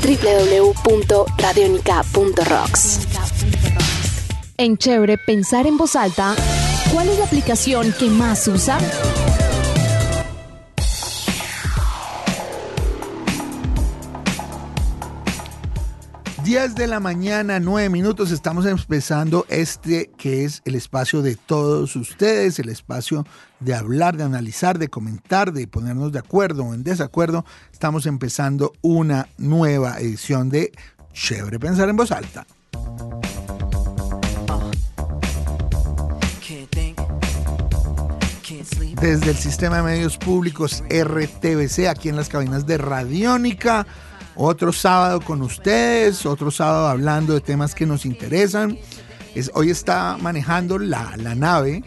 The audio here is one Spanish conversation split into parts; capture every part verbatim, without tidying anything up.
doble u doble u doble u punto radionica punto rocks. En Chévere Pensar en Voz Alta, ¿cuál es la aplicación que más usa? diez de la mañana, nueve minutos, estamos empezando este que es el espacio de todos ustedes, el espacio de hablar, de analizar, de comentar, de ponernos de acuerdo o en desacuerdo. Estamos empezando una nueva edición de Chévere Pensar en Voz Alta. Desde el Sistema de Medios Públicos R T V C, aquí en las cabinas de Radiónica. Otro sábado con ustedes, otro sábado hablando de temas que nos interesan. Es, hoy está manejando la, la nave,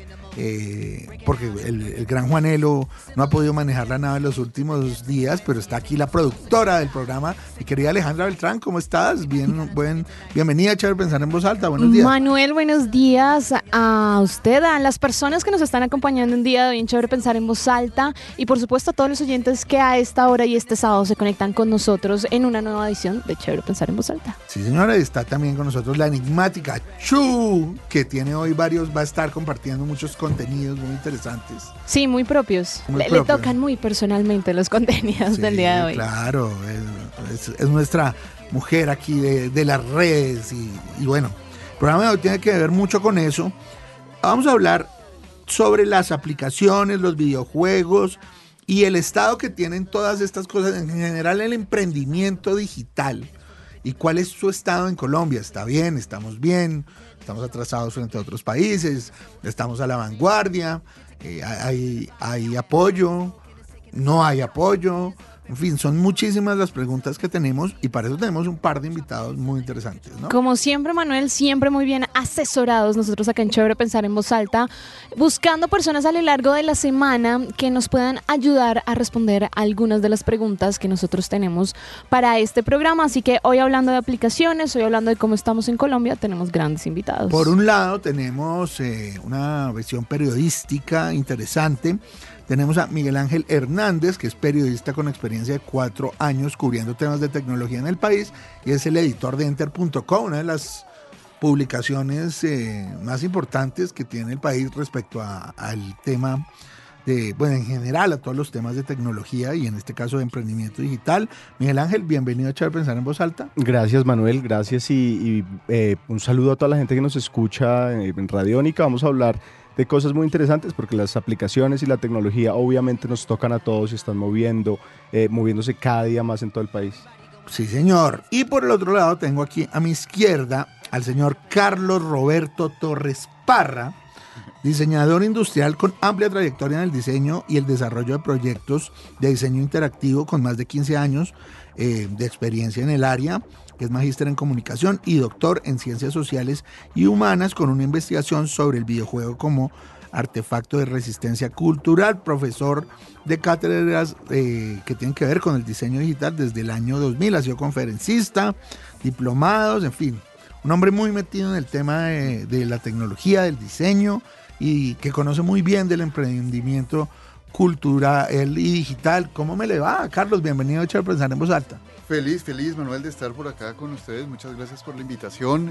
eh, porque el, el gran Juanelo no ha podido manejar la nave en los últimos días, pero está aquí la productora del programa, mi querida Alejandra Beltrán. ¿Cómo estás? Bien, buen, bienvenida a Chévere Pensar en Voz Alta. Buenos días. Manuel, buenos días a usted, a las personas que nos están acompañando un día de hoy en Chévere Pensar en Voz Alta y por supuesto a todos los oyentes que a esta hora y este sábado se conectan con nosotros en una nueva edición de Chévere Pensar en Voz Alta. Sí, señora, está también con nosotros la enigmática Chu, que tiene hoy varios, va a estar compartiendo muchos contenidos muy interesantes. Sí, muy propios. Muy le, propios. le tocan muy personalmente los contenidos Sí, del día de hoy. Claro, es, es, es nuestra mujer aquí de, de las redes y, y bueno, el programa de hoy tiene que ver mucho con eso. Vamos a hablar sobre las aplicaciones, los videojuegos y el estado que tienen todas estas cosas, en general el emprendimiento digital y cuál es su estado en Colombia. ¿Está bien? ¿Estamos bien? ¿Estamos atrasados frente a otros países? ¿Estamos a la vanguardia? Eh, hay, hay apoyo, no hay apoyo, en fin, son muchísimas las preguntas que tenemos y para eso tenemos un par de invitados muy interesantes, ¿no? Como siempre, Manuel, siempre muy bien asesorados nosotros acá en Chévere Pensar en Voz Alta, buscando personas a lo largo de la semana que nos puedan ayudar a responder algunas de las preguntas que nosotros tenemos para este programa. Así que hoy hablando de aplicaciones, hoy hablando de cómo estamos en Colombia, tenemos grandes invitados. Por un lado tenemos eh, una versión periodística interesante. Tenemos a Miguel Ángel Hernández, que es periodista con experiencia de cuatro años cubriendo temas de tecnología en el país y es el editor de enter punto co, una de las publicaciones eh, más importantes que tiene el país respecto a, al tema de, bueno, en general a todos los temas de tecnología y en este caso de emprendimiento digital. Miguel Ángel, bienvenido a Chévere Pensar en Voz Alta. Gracias, Manuel, gracias y, y eh, un saludo a toda la gente que nos escucha en Radiónica. Vamos a hablar de cosas muy interesantes porque las aplicaciones y la tecnología obviamente nos tocan a todos y están moviendo, eh, moviéndose cada día más en todo el país. Sí, señor. Y por el otro lado tengo aquí a mi izquierda al señor Carlos Roberto Torres Parra, diseñador industrial con amplia trayectoria en el diseño y el desarrollo de proyectos de diseño interactivo con más de quince años eh, de experiencia en el área, que es magíster en comunicación y doctor en ciencias sociales y humanas con una investigación sobre el videojuego como artefacto de resistencia cultural, profesor de cátedras eh, que tienen que ver con el diseño digital desde el año dos mil, ha sido conferencista, diplomados, en fin, un hombre muy metido en el tema de, de la tecnología, del diseño y que conoce muy bien del emprendimiento cultural y digital. ¿Cómo me le va, Carlos? Bienvenido a Chévere Pensar en Voz Alta. Feliz, feliz, Manuel, de estar por acá con ustedes. Muchas gracias por la invitación.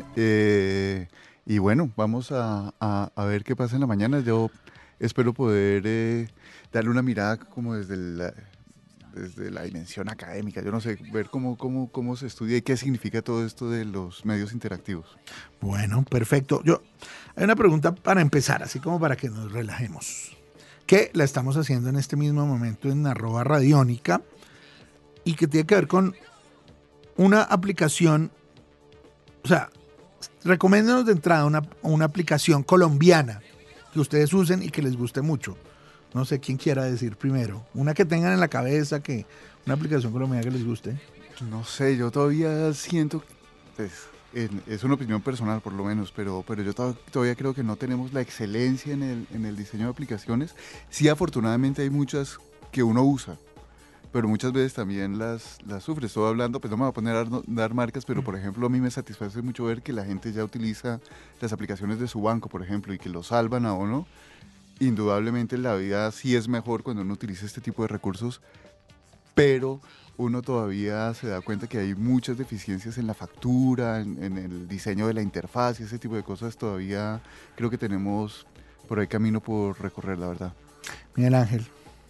Eh, y bueno, vamos a, a, a ver qué pasa en la mañana. Yo espero poder eh, darle una mirada como desde la, desde la dimensión académica. Yo no sé, ver cómo, cómo, cómo se estudia y qué significa todo esto de los medios interactivos. Bueno, perfecto. Yo, hay una pregunta para empezar, así como para que nos relajemos, que la estamos haciendo en este mismo momento en arroba radiónica y que tiene que ver con una aplicación, o sea, recomiéndenos de entrada una, una aplicación colombiana que ustedes usen y que les guste mucho. No sé quién quiera decir primero. Una que tengan en la cabeza, que una aplicación colombiana que les guste. No sé, yo todavía siento, pues, en, es una opinión personal por lo menos, pero, pero yo to- todavía creo que no tenemos la excelencia en el, en el diseño de aplicaciones. Sí, afortunadamente hay muchas que uno usa, pero muchas veces también las, las sufre. Estoy hablando, pues no me voy a poner a dar marcas, pero por ejemplo a mí me satisface mucho ver que la gente ya utiliza las aplicaciones de su banco, por ejemplo, y que lo salvan a uno. Indudablemente la vida sí es mejor cuando uno utiliza este tipo de recursos, pero uno todavía se da cuenta que hay muchas deficiencias en la factura, en, en el diseño de la interfaz y ese tipo de cosas. Todavía creo que tenemos por ahí camino por recorrer, la verdad. Miguel Ángel.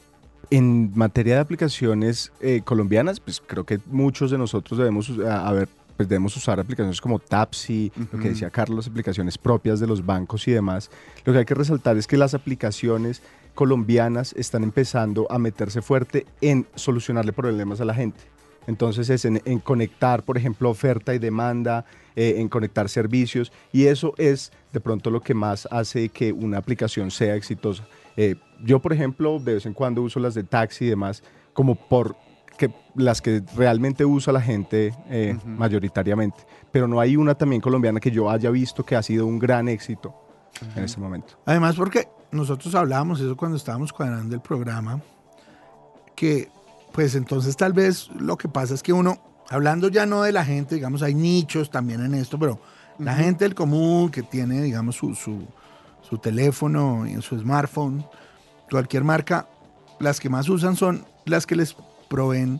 En materia de aplicaciones eh, colombianas, pues creo que muchos de nosotros debemos uh, haber, pues debemos usar aplicaciones como Tapsi, uh-huh. lo que decía Carlos, aplicaciones propias de los bancos y demás. Lo que hay que resaltar es que las aplicaciones colombianas están empezando a meterse fuerte en solucionarle problemas a la gente. Entonces es en, en conectar, por ejemplo, oferta y demanda, eh, en conectar servicios, y eso es de pronto lo que más hace que una aplicación sea exitosa. Eh, yo, por ejemplo, de vez en cuando uso las de taxi y demás, como por que, las que realmente usa la gente eh, uh-huh. mayoritariamente, pero no hay una también colombiana que yo haya visto que ha sido un gran éxito uh-huh. en ese momento. Además, porque nosotros hablábamos eso cuando estábamos cuadrando el programa, que pues entonces tal vez lo que pasa es que uno, hablando ya no de la gente, digamos, hay nichos también en esto, pero uh-huh. la gente del común que tiene, digamos, su, su, su teléfono y su smartphone, cualquier marca, las que más usan son las que les proveen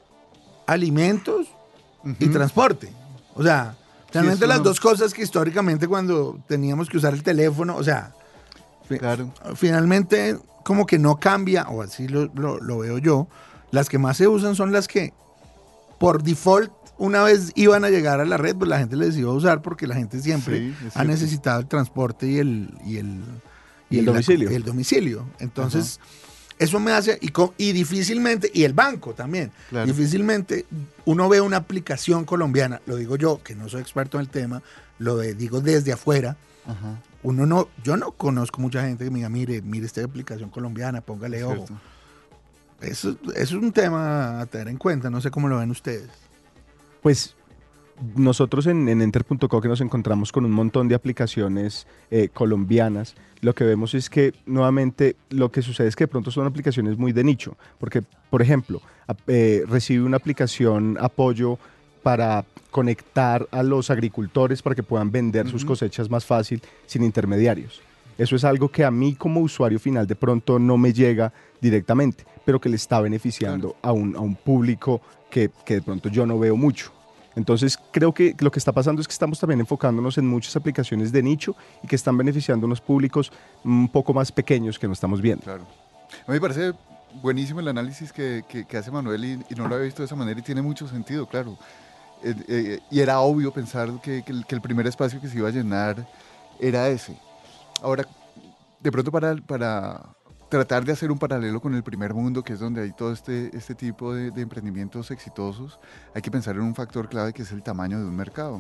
alimentos uh-huh. y transporte. O sea, realmente sí, las no... dos cosas que históricamente cuando teníamos que usar el teléfono, o sea, claro. finalmente como que no cambia, o así lo, lo, lo veo yo, las que más se usan son las que por default una vez iban a llegar a la red, pues la gente les iba a usar porque la gente siempre sí, ha necesitado el transporte y el, y el, y y el, domicilio. La, el domicilio. Entonces, uh-huh. eso me hace, y, y difícilmente, y el banco también, claro. difícilmente uno ve una aplicación colombiana, lo digo yo, que no soy experto en el tema, lo de, digo desde afuera, uh-huh. uno no, yo no conozco mucha gente que me diga, mire, mire esta aplicación colombiana, póngale ojo. Eso, eso es un tema a tener en cuenta, no sé cómo lo ven ustedes. Pues nosotros en, en enter punto co que nos encontramos con un montón de aplicaciones eh, colombianas, lo que vemos es que nuevamente lo que sucede es que de pronto son aplicaciones muy de nicho, porque por ejemplo eh, recibe una aplicación apoyo para conectar a los agricultores para que puedan vender uh-huh. sus cosechas más fácil sin intermediarios. Eso es algo que a mí como usuario final de pronto no me llega directamente, pero que le está beneficiando claro. a, un, a un público que, que de pronto yo no veo mucho. Entonces creo que lo que está pasando es que estamos también enfocándonos en muchas aplicaciones de nicho y que están beneficiando a unos públicos un poco más pequeños que no estamos viendo. Claro. A mí me parece buenísimo el análisis que, que, que hace Manuel y, y no lo había visto de esa manera y tiene mucho sentido, claro. Eh, eh, y era obvio pensar que, que, el, que el primer espacio que se iba a llenar era ese. Ahora, de pronto para, para tratar de hacer un paralelo con el primer mundo, que es donde hay todo este, este tipo de, de emprendimientos exitosos, hay que pensar en un factor clave que es el tamaño de un mercado.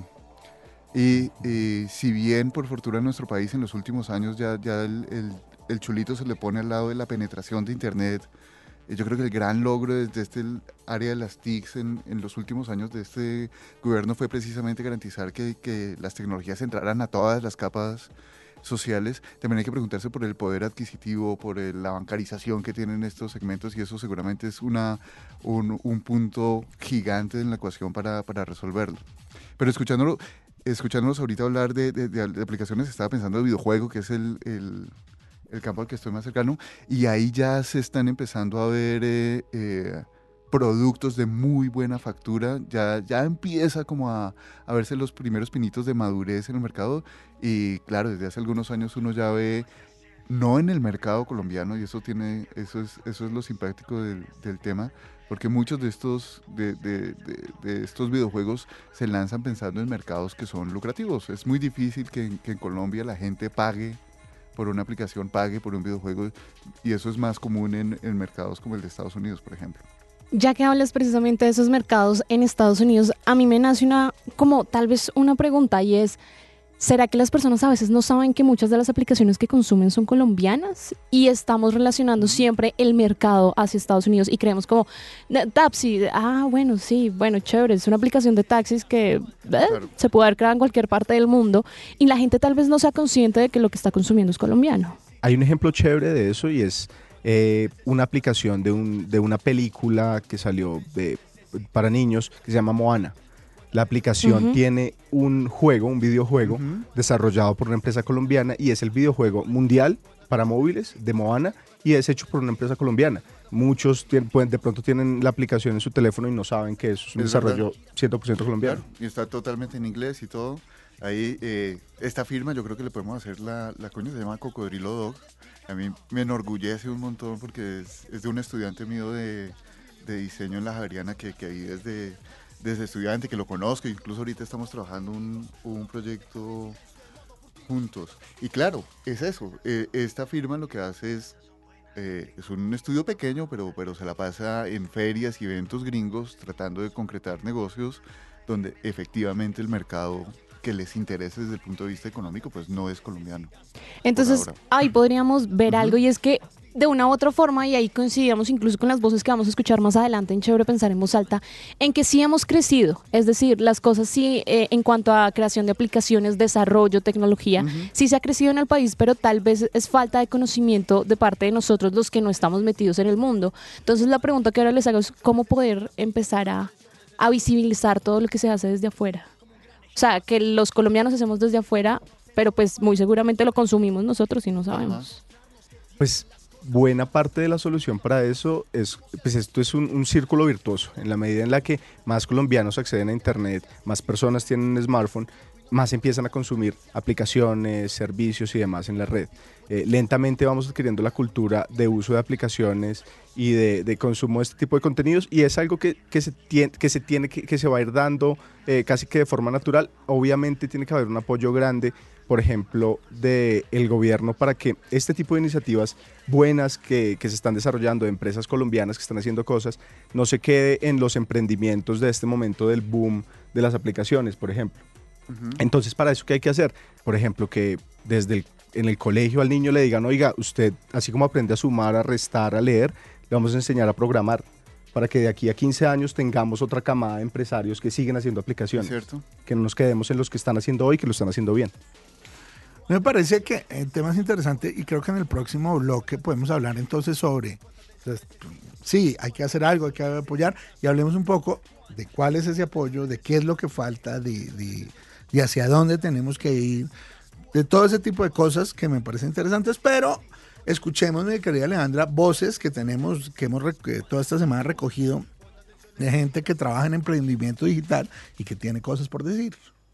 Y eh, si bien por fortuna en nuestro país en los últimos años ya, ya el, el, el chulito se le pone al lado de la penetración de Internet, eh, yo creo que el gran logro desde este área de las T I Cs en, en los últimos años de este gobierno fue precisamente garantizar que, que las tecnologías entraran a todas las capas sociales. También hay que preguntarse por el poder adquisitivo, por el, la bancarización que tienen estos segmentos, y eso seguramente es una, un, un punto gigante en la ecuación para, para resolverlo. Pero escuchándolo, escuchándonos ahorita hablar de, de, de, de aplicaciones, estaba pensando en videojuego, que es el, el, el campo al que estoy más cercano, y ahí ya se están empezando a ver eh, eh, productos de muy buena factura, ya, ya empieza como a, a verse los primeros pinitos de madurez en el mercado, y claro, desde hace algunos años uno ya ve, no en el mercado colombiano, y eso tiene, eso es, eso es lo simpático del, del tema, porque muchos de estos, de, de, de, de estos videojuegos se lanzan pensando en mercados que son lucrativos. Es muy difícil que, que en Colombia la gente pague por una aplicación, pague por un videojuego, y eso es más común en, en mercados como el de Estados Unidos, por ejemplo. Ya que hablas precisamente de esos mercados en Estados Unidos, a mí me nace una, como tal vez una pregunta, y es, ¿será que las personas a veces no saben que muchas de las aplicaciones que consumen son colombianas? Y estamos relacionando siempre el mercado hacia Estados Unidos y creemos como, Tapsi, ah, bueno, sí, bueno, chévere, es una aplicación de taxis que eh, claro. se puede haber creado en cualquier parte del mundo, y la gente tal vez no sea consciente de que lo que está consumiendo es colombiano. Hay un ejemplo chévere de eso, y es eh, una aplicación de, un, de una película que salió de, para niños que se llama Moana. La aplicación uh-huh. tiene un juego, un videojuego uh-huh. desarrollado por una empresa colombiana, y es el videojuego mundial para móviles de Moana, y es hecho por una empresa colombiana. Muchos tien- pueden, de pronto tienen la aplicación en su teléfono y no saben que eso es un Es desarrollo verdad. cien por ciento colombiano. Claro, y está totalmente en inglés y todo. Ahí, eh, esta firma yo creo que le podemos hacer la, la coña, se llama Cocodrilo Dog. A mí me enorgullece un montón porque es, es de un estudiante mío de, de diseño en la Javeriana que, que ahí desde, desde estudiante, que lo conozco, incluso ahorita estamos trabajando un, un proyecto juntos. Y claro, es eso, eh, esta firma lo que hace es, eh, es un estudio pequeño, pero, pero se la pasa en ferias y eventos gringos tratando de concretar negocios donde efectivamente el mercado que les interese desde el punto de vista económico, pues no es colombiano. Entonces, Por ahora. ahí podríamos ver Ujú. algo y es que de una u otra forma, y ahí coincidíamos incluso con las voces que vamos a escuchar más adelante en Chévere Pensar en Voz Alta, en que sí hemos crecido, es decir, las cosas sí, eh, en cuanto a creación de aplicaciones, desarrollo, tecnología, Ujú. sí se ha crecido en el país, pero tal vez es falta de conocimiento de parte de nosotros los que no estamos metidos en el mundo. Entonces la pregunta que ahora les hago es cómo poder empezar a, a visibilizar todo lo que se hace desde afuera. O sea, que los colombianos hacemos desde afuera, pero pues muy seguramente lo consumimos nosotros y no sabemos. Pues buena parte de la solución para eso es, pues esto es un, un círculo virtuoso. En la medida en la que más colombianos acceden a internet, más personas tienen un smartphone, más empiezan a consumir aplicaciones, servicios y demás en la red. Eh, lentamente vamos adquiriendo la cultura de uso de aplicaciones y de, de consumo de este tipo de contenidos, y es algo que, que se tiene, que, se, tiene que, que se va a ir dando eh, casi que de forma natural. Obviamente tiene que haber un apoyo grande, por ejemplo, del gobierno para que este tipo de iniciativas buenas que, que se están desarrollando, de empresas colombianas que están haciendo cosas, no se quede en los emprendimientos de este momento del boom de las aplicaciones, por ejemplo. Ujú. Entonces, para eso, ¿qué hay que hacer? Por ejemplo, que desde el, en el colegio al niño le digan, oiga, usted, así como aprende a sumar, a restar, a leer, le vamos a enseñar a programar, para que de aquí a quince años tengamos otra camada de empresarios que siguen haciendo ¿Es aplicaciones, cierto? que no nos quedemos en los que están haciendo hoy, que lo están haciendo bien. Me parece que el tema es interesante y creo que en el próximo bloque podemos hablar entonces sobre, entonces, sí, hay que hacer algo, hay que apoyar, y hablemos un poco de cuál es ese apoyo, de qué es lo que falta, de, de, de hacia dónde tenemos que ir, de todo ese tipo de cosas que me parecen interesantes, pero escuchemos, mi querida Alejandra, voces que tenemos, que hemos que toda esta semana recogido de gente que trabaja en emprendimiento digital y que tiene cosas por decir.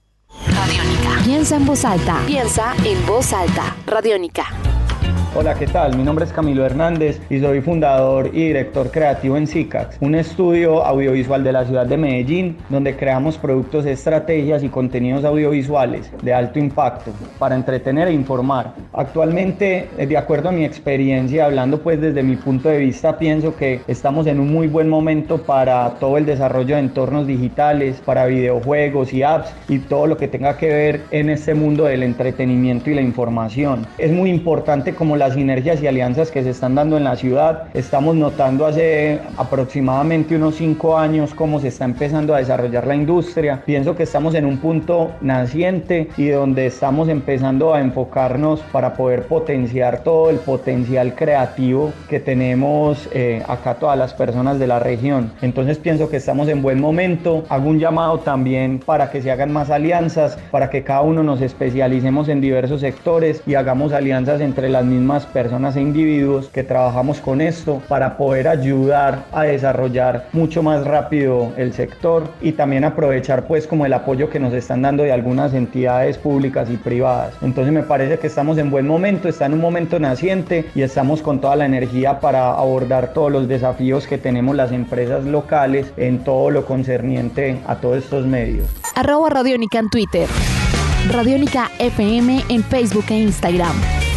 Radiónica. Piensa en voz alta. Piensa en voz alta. Radiónica. Hola, ¿qué tal? Mi nombre es Camilo Hernández y soy fundador y director creativo en SICAX, un estudio audiovisual de la ciudad de Medellín, donde creamos productos, estrategias y contenidos audiovisuales de alto impacto para entretener e informar. Actualmente, de acuerdo a mi experiencia, hablando pues desde mi punto de vista, pienso que estamos en un muy buen momento para todo el desarrollo de entornos digitales, para videojuegos y apps y todo lo que tenga que ver en este mundo del entretenimiento y la información. Es muy importante como la las sinergias y alianzas que se están dando en la ciudad. Estamos notando hace aproximadamente unos cinco años cómo se está empezando a desarrollar la industria. Pienso que estamos en un punto naciente y donde estamos empezando a enfocarnos para poder potenciar todo el potencial creativo que tenemos eh, acá todas las personas de la región. Entonces pienso que estamos en buen momento. Hago un llamado también para que se hagan más alianzas, para que cada uno nos especialicemos en diversos sectores y hagamos alianzas entre las mismas personas e individuos que trabajamos con esto para poder ayudar a desarrollar mucho más rápido el sector y también aprovechar pues como el apoyo que nos están dando de algunas entidades públicas y privadas. Entonces me parece que estamos en buen momento, está en un momento naciente y estamos con toda la energía para abordar todos los desafíos que tenemos las empresas locales en todo lo concerniente a todos estos medios. Arroba Radiónica en Twitter. Radiónica F M en Facebook e Instagram.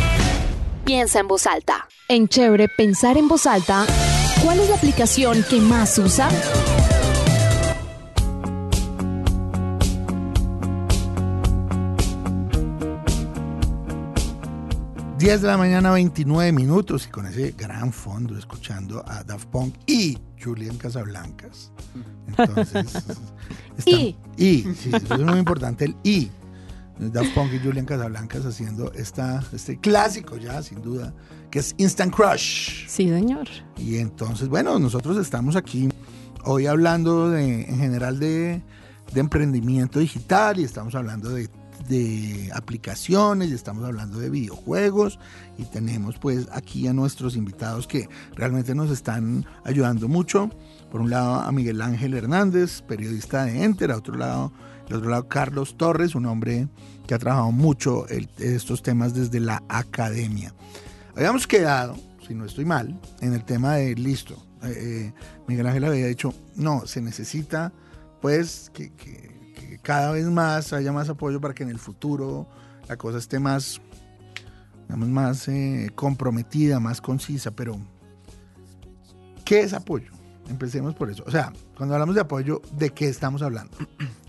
Piensa en voz alta. En Chévere Pensar en Voz Alta, ¿Cuál es la aplicación que más usa? diez de la mañana, veintinueve minutos, y con ese gran fondo escuchando a Daft Punk y Julián Casablancas. Entonces, está, Y. y, sí, eso es muy importante, el y. Daft Punk y Julián Casablancas haciendo esta, este clásico ya, sin duda, que es Instant Crush. sí, señor. Y entonces, bueno, nosotros estamos aquí hoy hablando de, en general de, de emprendimiento digital, y estamos hablando de de aplicaciones, estamos hablando de videojuegos y tenemos pues aquí a nuestros invitados que realmente nos están ayudando mucho. Por un lado a Miguel Ángel Hernández, periodista de Enter, a otro lado, al otro lado Carlos Torres, un hombre que ha trabajado mucho el, estos temas desde la academia. Habíamos quedado, si no estoy mal, en el tema de listo. Eh, Miguel Ángel había dicho, no, se necesita pues que, que, que cada vez más haya más apoyo para que en el futuro la cosa esté más, digamos, más eh, comprometida, más concisa, pero ¿qué es apoyo? Empecemos por eso. O sea, cuando hablamos de apoyo, ¿de qué estamos hablando?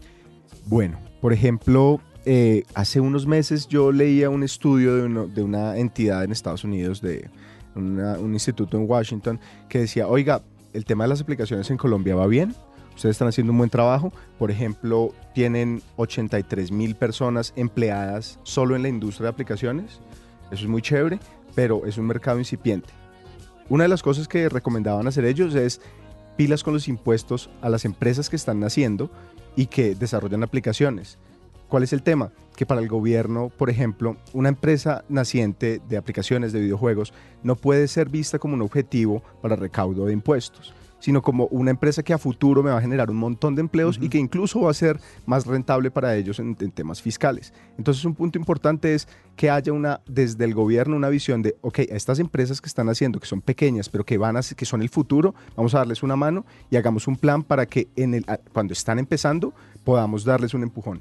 Bueno, por ejemplo, eh, hace unos meses yo leía un estudio de, uno, de una entidad en Estados Unidos, de una, un instituto en Washington, que decía, oiga, el tema de las aplicaciones en Colombia va bien, ustedes están haciendo un buen trabajo. Por ejemplo, tienen ochenta y tres mil personas empleadas solo en la industria de aplicaciones. Eso es muy chévere, pero es un mercado incipiente. Una de las cosas que recomendaban hacer ellos es pilas con los impuestos a las empresas que están naciendo y que desarrollan aplicaciones. ¿Cuál es el tema? Que para el gobierno, por ejemplo, una empresa naciente de aplicaciones de videojuegos no puede ser vista como un objetivo para recaudo de impuestos, sino como una empresa que a futuro me va a generar un montón de empleos uh-huh. y que incluso va a ser más rentable para ellos en, en temas fiscales. Entonces, un punto importante es que haya una, desde el gobierno, una visión de, ok, a estas empresas que están haciendo, que son pequeñas, pero que, van a, que son el futuro, vamos a darles una mano y hagamos un plan para que en el, cuando están empezando podamos darles un empujón.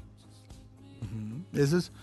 Uh-huh. Eso es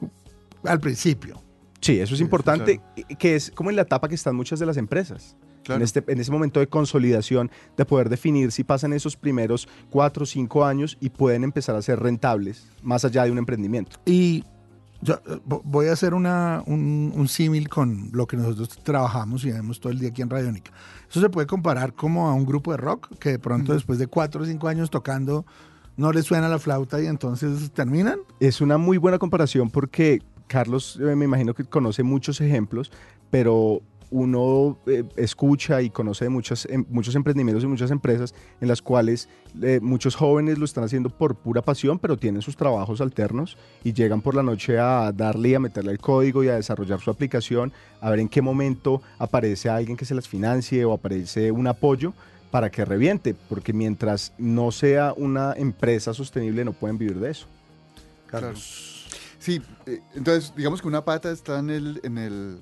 al principio. Sí, eso es sí, importante, claro. Que es como en la etapa que están muchas de las empresas. Claro. En, este, en ese momento de consolidación, de poder definir si pasan esos primeros cuatro o cinco años y pueden empezar a ser rentables, más allá de un emprendimiento. Y yo voy a hacer una, un, un símil con lo que nosotros trabajamos y vemos todo el día aquí en Radiónica. Eso se puede comparar como a un grupo de rock que de pronto uh-huh. después de cuatro o cinco años tocando no les suena la flauta y entonces terminan. Es una muy buena comparación porque Carlos eh, me imagino que conoce muchos ejemplos, pero uno eh, escucha y conoce de muchos, eh, muchos emprendimientos y muchas empresas en las cuales eh, muchos jóvenes lo están haciendo por pura pasión, pero tienen sus trabajos alternos y llegan por la noche a darle y a meterle el código y a desarrollar su aplicación, a ver en qué momento aparece alguien que se las financie o aparece un apoyo para que reviente, porque mientras no sea una empresa sostenible no pueden vivir de eso. Carlos. Sí, eh, entonces digamos que una pata está en el, en el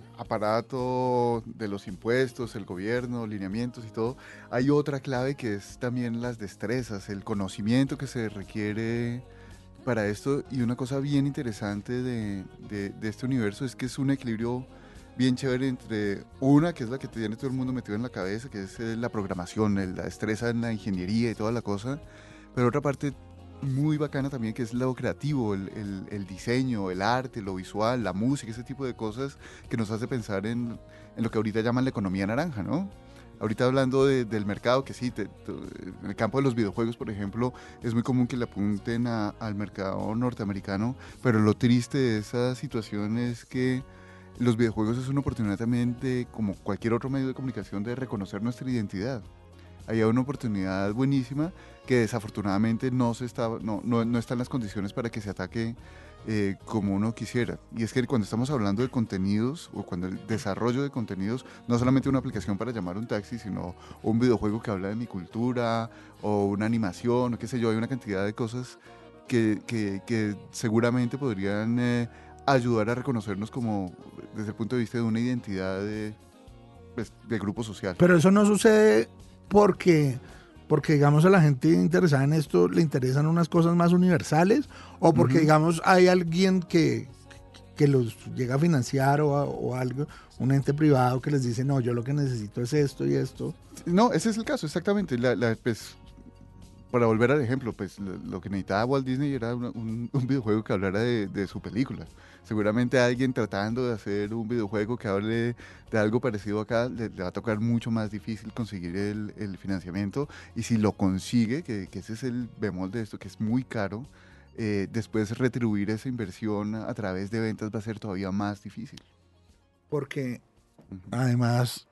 aparato de los impuestos, el gobierno, lineamientos y todo. Hay otra clave que es también las destrezas, el conocimiento que se requiere para esto. Y una cosa bien interesante de, de, de este universo es que es un equilibrio bien chévere entre una, que es la que tiene todo el mundo metido en la cabeza, que es la programación, la destreza en la ingeniería y toda la cosa, pero otra parte muy bacana también, que es lo creativo, el, el, el diseño, el arte, lo visual, la música, ese tipo de cosas que nos hace pensar en, en lo que ahorita llaman la economía naranja, ¿no? Ahorita hablando de, del mercado, que sí, te, te, en el campo de los videojuegos, por ejemplo, es muy común que le apunten a, al mercado norteamericano, pero lo triste de esa situación es que los videojuegos es una oportunidad también de, como cualquier otro medio de comunicación, de reconocer nuestra identidad. Hay una oportunidad buenísima que desafortunadamente no, se está, no, no, no están las condiciones para que se ataque eh, como uno quisiera. Y es que cuando estamos hablando de contenidos o cuando el desarrollo de contenidos, no solamente una aplicación para llamar un taxi, sino un videojuego que habla de mi cultura o una animación o qué sé yo, hay una cantidad de cosas que, que, que seguramente podrían eh, ayudar a reconocernos como desde el punto de vista de una identidad de, pues, de grupo social. Pero eso no sucede porque, porque digamos a la gente interesada en esto le interesan unas cosas más universales o porque uh-huh. digamos hay alguien que, que los llega a financiar o, a, o algo, un ente privado que les dice no, yo lo que necesito es esto y esto. No, ese es el caso, exactamente. La, la, pues, para volver al ejemplo, pues lo, lo que necesitaba Walt Disney era una, un, un videojuego que hablara de, de su película. Seguramente alguien tratando de hacer un videojuego que hable de algo parecido acá, le, le va a tocar mucho más difícil conseguir el, el financiamiento, y si lo consigue, que, que ese es el bemol de esto, que es muy caro, eh, después retribuir esa inversión a través de ventas va a ser todavía más difícil. Porque uh-huh. además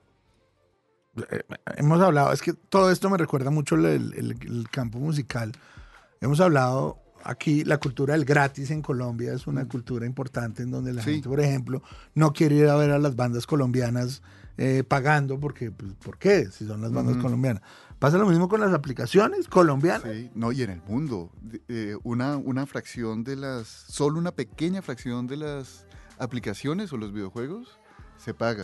eh, hemos hablado, es que todo esto me recuerda mucho el, el, el campo musical, hemos hablado aquí la cultura del gratis en Colombia es una cultura importante en donde la Sí. gente, por ejemplo, no quiere ir a ver a las bandas colombianas eh, pagando porque, pues, ¿por qué? Si son las bandas Ujú. colombianas. ¿Pasa lo mismo con las aplicaciones colombianas? Sí, no, y en el mundo, de- eh, una, una fracción de las, solo una pequeña fracción de las aplicaciones o los videojuegos se paga.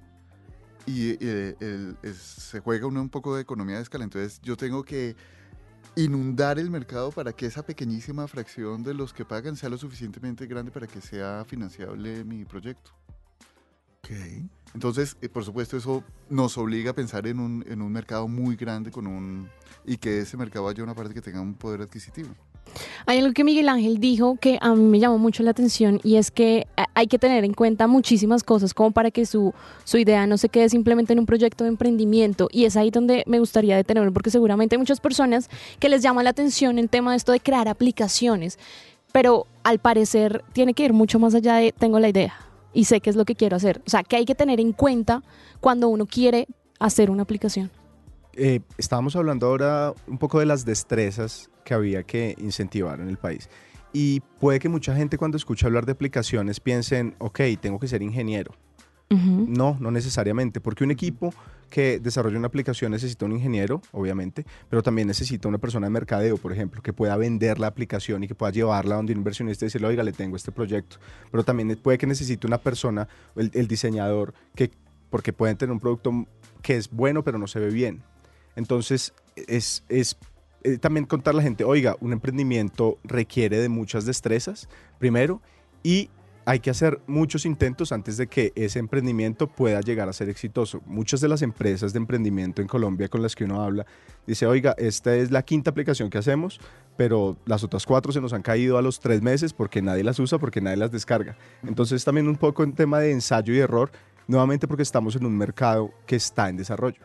Y eh, el- es- se juega una- un poco de economía de escala, entonces yo tengo que inundar el mercado para que esa pequeñísima fracción de los que pagan sea lo suficientemente grande para que sea financiable mi proyecto. Ok. Entonces, eh, por supuesto, eso nos obliga a pensar en un, en un mercado muy grande con un, y que ese mercado haya una parte que tenga un poder adquisitivo. Hay algo que Miguel Ángel dijo que a mí me llamó mucho la atención y es que eh, hay que tener en cuenta muchísimas cosas como para que su, su idea no se quede simplemente en un proyecto de emprendimiento, y es ahí donde me gustaría detenerme, porque seguramente hay muchas personas que les llama la atención el tema de esto de crear aplicaciones, pero al parecer tiene que ir mucho más allá de tengo la idea y sé qué es lo que quiero hacer. O sea, que hay que tener en cuenta cuando uno quiere hacer una aplicación. Eh, estábamos hablando ahora un poco de las destrezas que había que incentivar en el país. Y puede que mucha gente cuando escucha hablar de aplicaciones piensen, ok, tengo que ser ingeniero. Ujú. No, no necesariamente, porque un equipo que desarrolla una aplicación necesita un ingeniero, obviamente, pero también necesita una persona de mercadeo, por ejemplo, que pueda vender la aplicación y que pueda llevarla a donde un inversionista y decirle, oiga, le tengo este proyecto. Pero también puede que necesite una persona, el, el diseñador, que, porque pueden tener un producto que es bueno, pero no se ve bien. Entonces, es, es eh, también contarle a la gente, oiga, un emprendimiento requiere de muchas destrezas, primero, y hay que hacer muchos intentos antes de que ese emprendimiento pueda llegar a ser exitoso. Muchas de las empresas de emprendimiento en Colombia con las que uno habla, dice, oiga, esta es la quinta aplicación que hacemos, pero las otras cuatro se nos han caído a los tres meses porque nadie las usa, porque nadie las descarga. Entonces también un poco en tema de ensayo y error, nuevamente porque estamos en un mercado que está en desarrollo.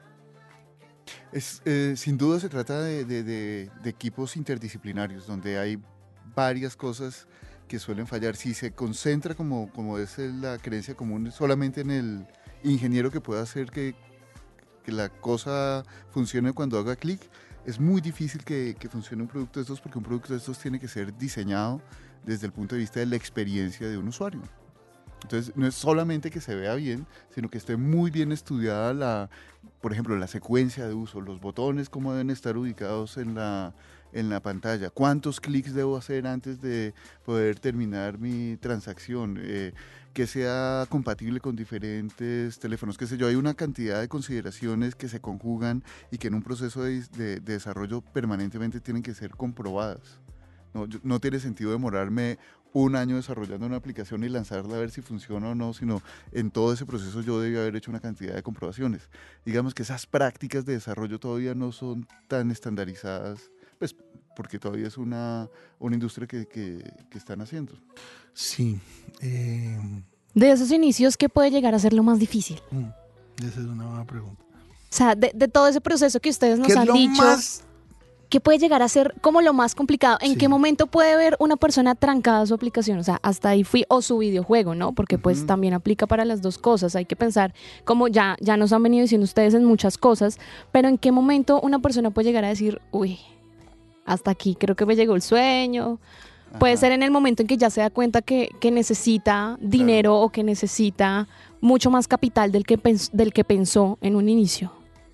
Es, eh, sin duda se trata de, de- de- de equipos interdisciplinarios, donde hay varias cosas que suelen fallar. Si se concentra, como, como es la creencia común, solamente en el ingeniero que pueda hacer que, que la cosa funcione cuando haga clic, es muy difícil que, que funcione un producto de estos, porque un producto de estos tiene que ser diseñado desde el punto de vista de la experiencia de un usuario. Entonces, no es solamente que se vea bien, sino que esté muy bien estudiada la, por ejemplo, la secuencia de uso, los botones, cómo deben estar ubicados en la, en la pantalla, cuántos clics debo hacer antes de poder terminar mi transacción, eh, que sea compatible con diferentes teléfonos, qué sé yo. Hay una cantidad de consideraciones que se conjugan y que en un proceso de, de- de desarrollo permanentemente tienen que ser comprobadas. No, yo- no tiene sentido demorarme un año desarrollando una aplicación y lanzarla a ver si funciona o no, sino en todo ese proceso yo debí haber hecho una cantidad de comprobaciones. Digamos que esas prácticas de desarrollo todavía no son tan estandarizadas, pues porque todavía es una, una industria que, que, que están haciendo. Sí. eh, De esos inicios, ¿qué puede llegar a ser lo más difícil? mm, esa es una buena pregunta. O sea, de, de todo ese proceso que ustedes nos ¿Qué es han lo dicho, más ¿qué puede llegar a ser como lo más complicado? ¿En Sí. qué momento puede ver una persona trancada su aplicación? O sea, hasta ahí fui, o su videojuego, ¿no? Porque pues Ujú. también aplica para las dos cosas. Hay que pensar, como ya, ya nos han venido diciendo ustedes en muchas cosas, pero ¿en qué momento una persona puede llegar a decir, uy, hasta aquí creo que me llegó el sueño? Puede Ajá. ser en el momento en que ya se da cuenta que, que necesita dinero o que necesita mucho más capital del que, pens- del que pensó en un inicio.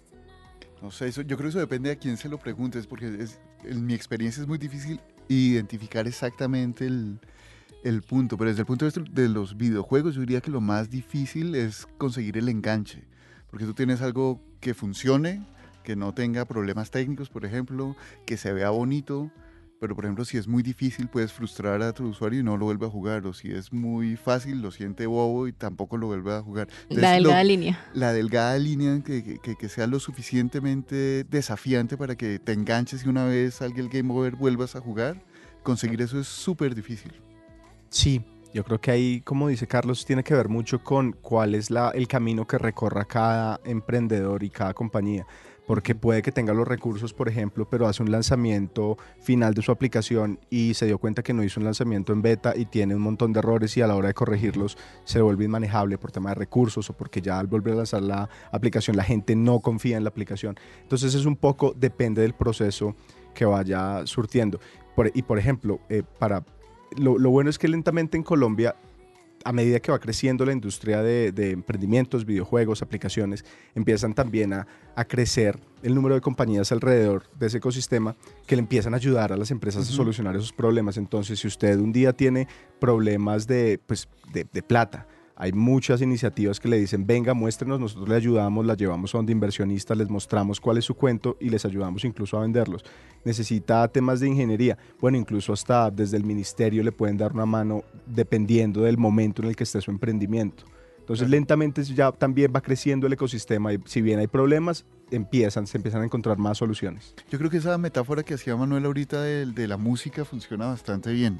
No sé, eso, yo creo que eso depende de a quién se lo preguntes, porque es, en mi experiencia es muy difícil identificar exactamente el, el punto, pero desde el punto de vista de los videojuegos yo diría que lo más difícil es conseguir el enganche, porque tú tienes algo que funcione, que no tenga problemas técnicos, por ejemplo, que se vea bonito, pero por ejemplo si es muy difícil puedes frustrar a tu usuario y no lo vuelve a jugar, o si es muy fácil lo siente bobo y tampoco lo vuelve a jugar. Entonces, La lo- delgada línea. la delgada línea que, que, que sea lo suficientemente desafiante para que te enganches y una vez salga el game over vuelvas a jugar, conseguir eso es súper difícil. Sí, yo creo que ahí, como dice Carlos, tiene que ver mucho con cuál es la, el camino que recorra cada emprendedor y cada compañía. Porque puede que tenga los recursos, por ejemplo, pero hace un lanzamiento final de su aplicación y se dio cuenta que no hizo un lanzamiento en beta y tiene un montón de errores y a la hora de corregirlos se vuelve inmanejable por tema de recursos o porque ya al volver a lanzar la aplicación la gente no confía en la aplicación. Entonces es un poco, depende del proceso que vaya surtiendo. por, y por ejemplo, eh, para, lo, lo bueno es que lentamente en Colombia, a medida que va creciendo la industria de, de emprendimientos, videojuegos, aplicaciones, empiezan también a, a crecer el número de compañías alrededor de ese ecosistema que le empiezan a ayudar a las empresas uh-huh. a solucionar esos problemas. Entonces, si usted un día tiene problemas de, pues, de, de plata, hay muchas iniciativas que le dicen, venga, muéstrenos, nosotros le ayudamos, la llevamos a donde inversionistas, les mostramos cuál es su cuento y les ayudamos incluso a venderlos. Necesita temas de ingeniería, bueno, incluso hasta desde el ministerio le pueden dar una mano dependiendo del momento en el que esté su emprendimiento. Entonces, lentamente ya también va creciendo el ecosistema y si bien hay problemas, empiezan, se empiezan a encontrar más soluciones. Yo creo que esa metáfora que hacía Manuel ahorita de, de la música funciona bastante bien.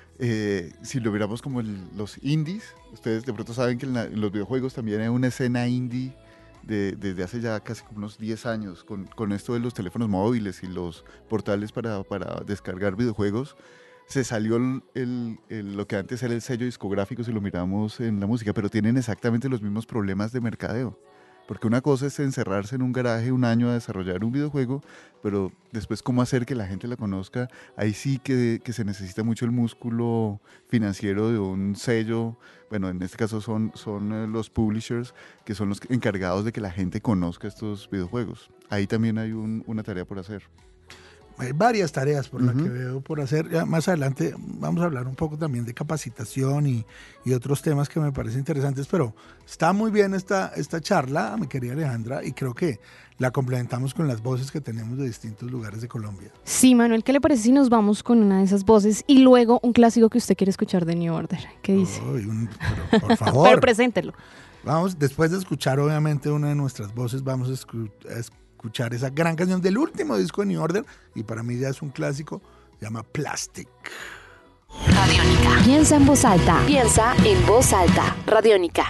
Eh, si lo miramos como el, los indies, ustedes de pronto saben que en, la, en los videojuegos también hay una escena indie de, desde hace ya casi como unos diez años con, con esto de los teléfonos móviles y los portales para, para descargar videojuegos. Se salió el, el, el, lo que antes era el sello discográfico si lo miramos en la música, pero tienen exactamente los mismos problemas de mercadeo. Porque una cosa es encerrarse en un garaje un año a desarrollar un videojuego, pero después cómo hacer que la gente la conozca, ahí sí que, que se necesita mucho el músculo financiero de un sello. Bueno, en este caso son, son los publishers, que son los encargados de que la gente conozca estos videojuegos. Ahí también hay un, una tarea por hacer. Hay varias tareas por uh-huh. las que veo por hacer. Ya más adelante vamos a hablar un poco también de capacitación y, y otros temas que me parecen interesantes, pero está muy bien esta, esta charla, mi querida Alejandra, y creo que la complementamos con las voces que tenemos de distintos lugares de Colombia. Sí, Manuel, ¿qué le parece si nos vamos con una de esas voces y luego un clásico que usted quiere escuchar de New Order? ¿Qué dice? Uy, un, pero, por favor. Pero preséntelo. Vamos, después de escuchar obviamente una de nuestras voces, vamos a escuchar escuchar esa gran canción del último disco de New Order, y para mí ya es un clásico, se llama Plastic. Radiónica. Piensa en voz alta. Piensa en voz alta. Radiónica.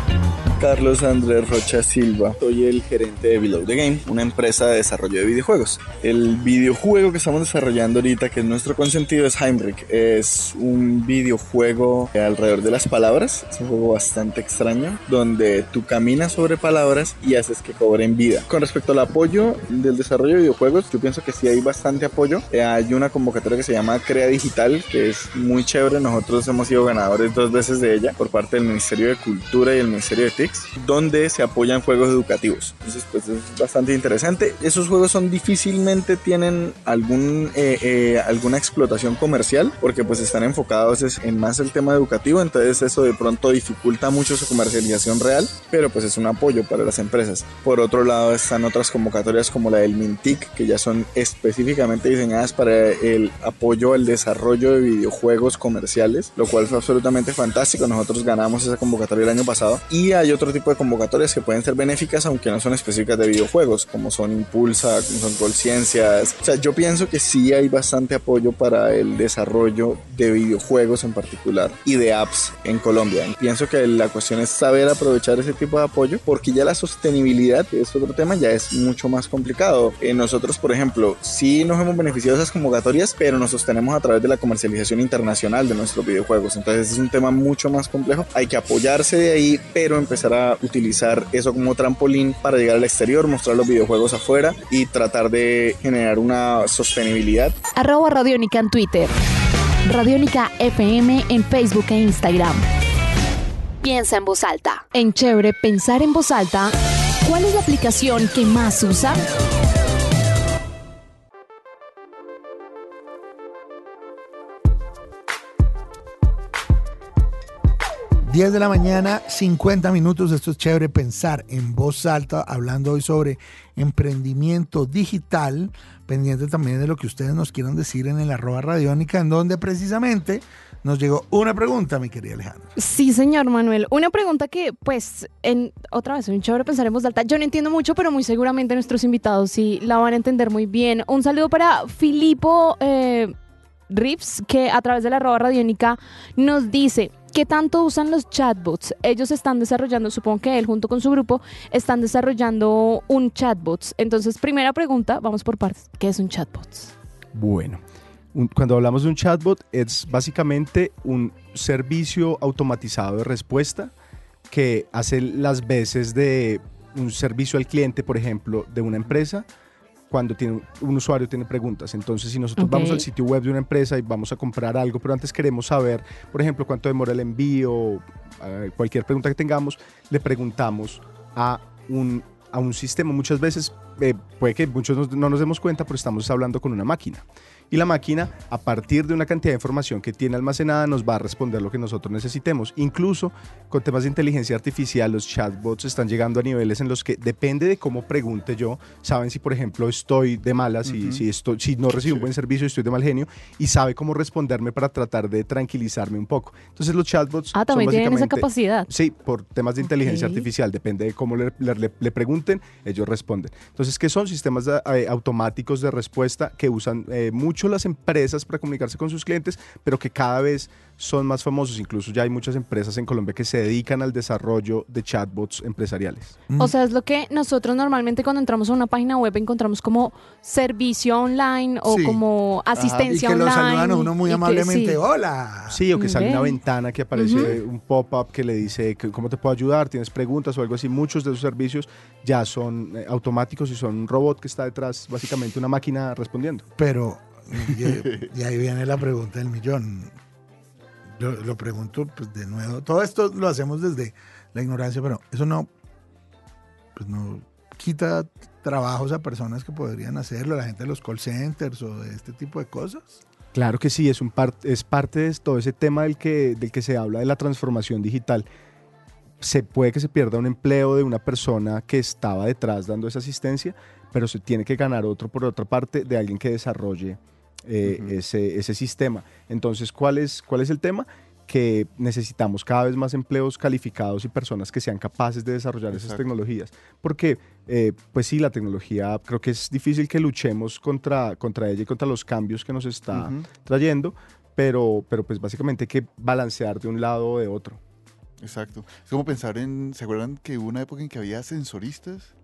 Carlos Andrés Rocha Silva, soy el gerente de Below the Game, una empresa de desarrollo de videojuegos. El videojuego que estamos desarrollando ahorita, que es nuestro consentido, es Heimrich. Es un videojuego alrededor de las palabras, es un juego bastante extraño, donde tú caminas sobre palabras y haces que cobren vida. Con respecto al apoyo del desarrollo de videojuegos, yo pienso que sí hay bastante apoyo. Eh, hay una convocatoria que se llama Crea Digital, que es muy chévere. Nosotros hemos sido ganadores dos veces de ella por parte del Ministerio de Cultura y el Ministerio de T I C, donde se apoyan juegos educativos. Entonces, pues es bastante interesante. Esos juegos son difícilmente tienen algún eh, eh, alguna explotación comercial, porque pues están enfocados en más el tema educativo, entonces eso de pronto dificulta mucho su comercialización real, pero pues es un apoyo para las empresas. Por otro lado están otras convocatorias como la del Mintic, que ya son específicamente diseñadas para el apoyo al desarrollo de videojuegos comerciales, lo cual fue absolutamente fantástico. Nosotros ganamos esa convocatoria el año pasado, y hay otro tipo de convocatorias que pueden ser benéficas aunque no son específicas de videojuegos, como son Impulsa, como son Colciencias. O sea, yo pienso que sí hay bastante apoyo para el desarrollo de videojuegos en particular y de apps en Colombia. Pienso que la cuestión es saber aprovechar ese tipo de apoyo, porque ya la sostenibilidad, que es otro tema, ya es mucho más complicado. Eh, nosotros, por ejemplo, sí nos hemos beneficiado de esas convocatorias, pero nos sostenemos a través de la comercialización internacional de nuestros videojuegos. Entonces es un tema mucho más complejo. Hay que apoyarse de ahí, pero empezar a utilizar eso como trampolín para llegar al exterior, mostrar los videojuegos afuera y tratar de generar una sostenibilidad. Arroba Radiónica en Twitter. Radiónica F M en Facebook e Instagram. Piensa en voz alta. En Chévere Pensar en Voz Alta, ¿cuál es la aplicación que más usa? diez de la mañana, cincuenta minutos. Esto es Chévere Pensar en Voz Alta, hablando hoy sobre emprendimiento digital, pendiente también de lo que ustedes nos quieran decir en el arroba Radiónica, en donde precisamente nos llegó una pregunta, mi querida Alejandra. Sí, señor Manuel. Una pregunta que, pues, en otra vez, un Chévere Pensar en Voz Alta. Yo no entiendo mucho, pero muy seguramente nuestros invitados sí la van a entender muy bien. Un saludo para Filipo eh, Rips, que a través de la arroba Radiónica nos dice: ¿qué tanto usan los chatbots? Ellos están desarrollando, supongo que él junto con su grupo, están desarrollando un chatbot. Entonces, primera pregunta, vamos por partes. ¿Qué es un chatbot? Bueno, un, cuando hablamos de un chatbot, es básicamente un servicio automatizado de respuesta que hace las veces de un servicio al cliente, por ejemplo, de una empresa, cuando tiene, un usuario tiene preguntas. Entonces, si nosotros Okay. vamos al sitio web de una empresa y vamos a comprar algo, pero antes queremos saber, por ejemplo, cuánto demora el envío, eh, cualquier pregunta que tengamos, le preguntamos a un, a un sistema. Muchas veces eh, puede que muchos nos- no nos demos cuenta, pero estamos hablando con una máquina. Y la máquina, a partir de una cantidad de información que tiene almacenada, nos va a responder lo que nosotros necesitemos. Incluso con temas de inteligencia artificial, los chatbots están llegando a niveles en los que, depende de cómo pregunte yo, saben si, por ejemplo, estoy de malas, si, Ujú. si, estoy, si no recibo un buen servicio, estoy de mal genio, y sabe cómo responderme para tratar de tranquilizarme un poco. Entonces los chatbots Ah, también son tienen esa básicamente- capacidad. Sí, por temas de inteligencia Ok. artificial, depende de cómo le, le- le- le pregunten, ellos responden. Entonces, ¿qué son? Sistemas de- eh, automáticos de respuesta que usan eh, mucho las empresas para comunicarse con sus clientes, pero que cada vez son más famosos. Incluso ya hay muchas empresas en Colombia que se dedican al desarrollo de chatbots empresariales. O sea, es lo que nosotros normalmente cuando entramos a una página web encontramos como servicio online o Sí. como Y asistencia que lo online. saludan a uno muy y que amablemente. sí. ¡Hola! Sí, o que sale una Ve. ventana que aparece un pop-up que le dice que, cómo te puedo ayudar, tienes preguntas o algo así. Muchos de esos servicios ya son eh, automáticos y son un robot que está detrás, básicamente una máquina respondiendo. Pero, y, y ahí viene la pregunta del millón. Yo lo pregunto pues de nuevo. Todo esto lo hacemos desde la ignorancia, pero eso no, pues no quita trabajos a personas que podrían hacerlo, la gente de los call centers o de este tipo de cosas. Claro que sí, es, un par- es parte de todo ese tema del que, del que se habla de la transformación digital. Se puede que se pierda un empleo de una persona que estaba detrás dando esa asistencia, pero se tiene que ganar otro por otra parte de alguien que desarrolle eh, Ujú. ese, ese sistema. Entonces, ¿cuál es, cuál es el tema? Que necesitamos cada vez más empleos calificados y personas que sean capaces de desarrollar esas Exacto. tecnologías. Porque, eh, pues sí, la tecnología, creo que es difícil que luchemos contra, contra ella y contra los cambios que nos está Ujú. trayendo, pero, pero pues básicamente hay que balancear de un lado o de otro. Exacto. Es como pensar en, ¿se acuerdan que hubo una época en que había ascensoristas?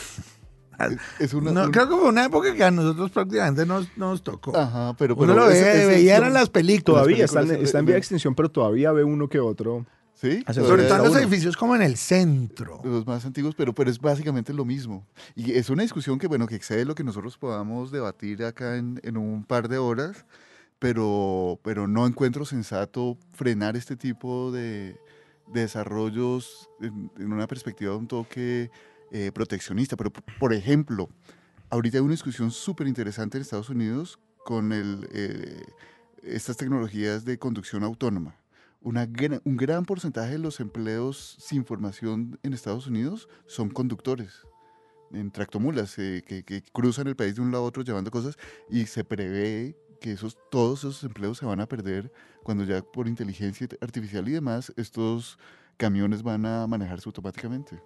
Es, es una, No, un- creo que fue una época que a nosotros prácticamente nos, nos tocó. Ajá, pero, Uno pero lo ese- ve, ese es veían lo- en las películas. Todavía está, en- películas, está en el- vía de el- extinción, pero todavía ve uno que otro. Sí, Ascensoristas Sobre todo en los uno. edificios como en el centro. los más antiguos, pero, pero es básicamente lo mismo. Y es una discusión que, bueno, que excede lo que nosotros podamos debatir acá en, en un par de horas, pero, pero no encuentro sensato frenar este tipo de, de desarrollos en, en una perspectiva de un toque eh, proteccionista. Pero, p- por ejemplo, ahorita hay una discusión súper interesante en Estados Unidos con el, eh, estas tecnologías de conducción autónoma. Una gran- un gran porcentaje de los empleos sin formación en Estados Unidos son conductores en tractomulas eh, que, que cruzan el país de un lado a otro llevando cosas y se prevé que esos, todos esos empleos se van a perder cuando ya por inteligencia artificial y demás estos camiones van a manejarse automáticamente.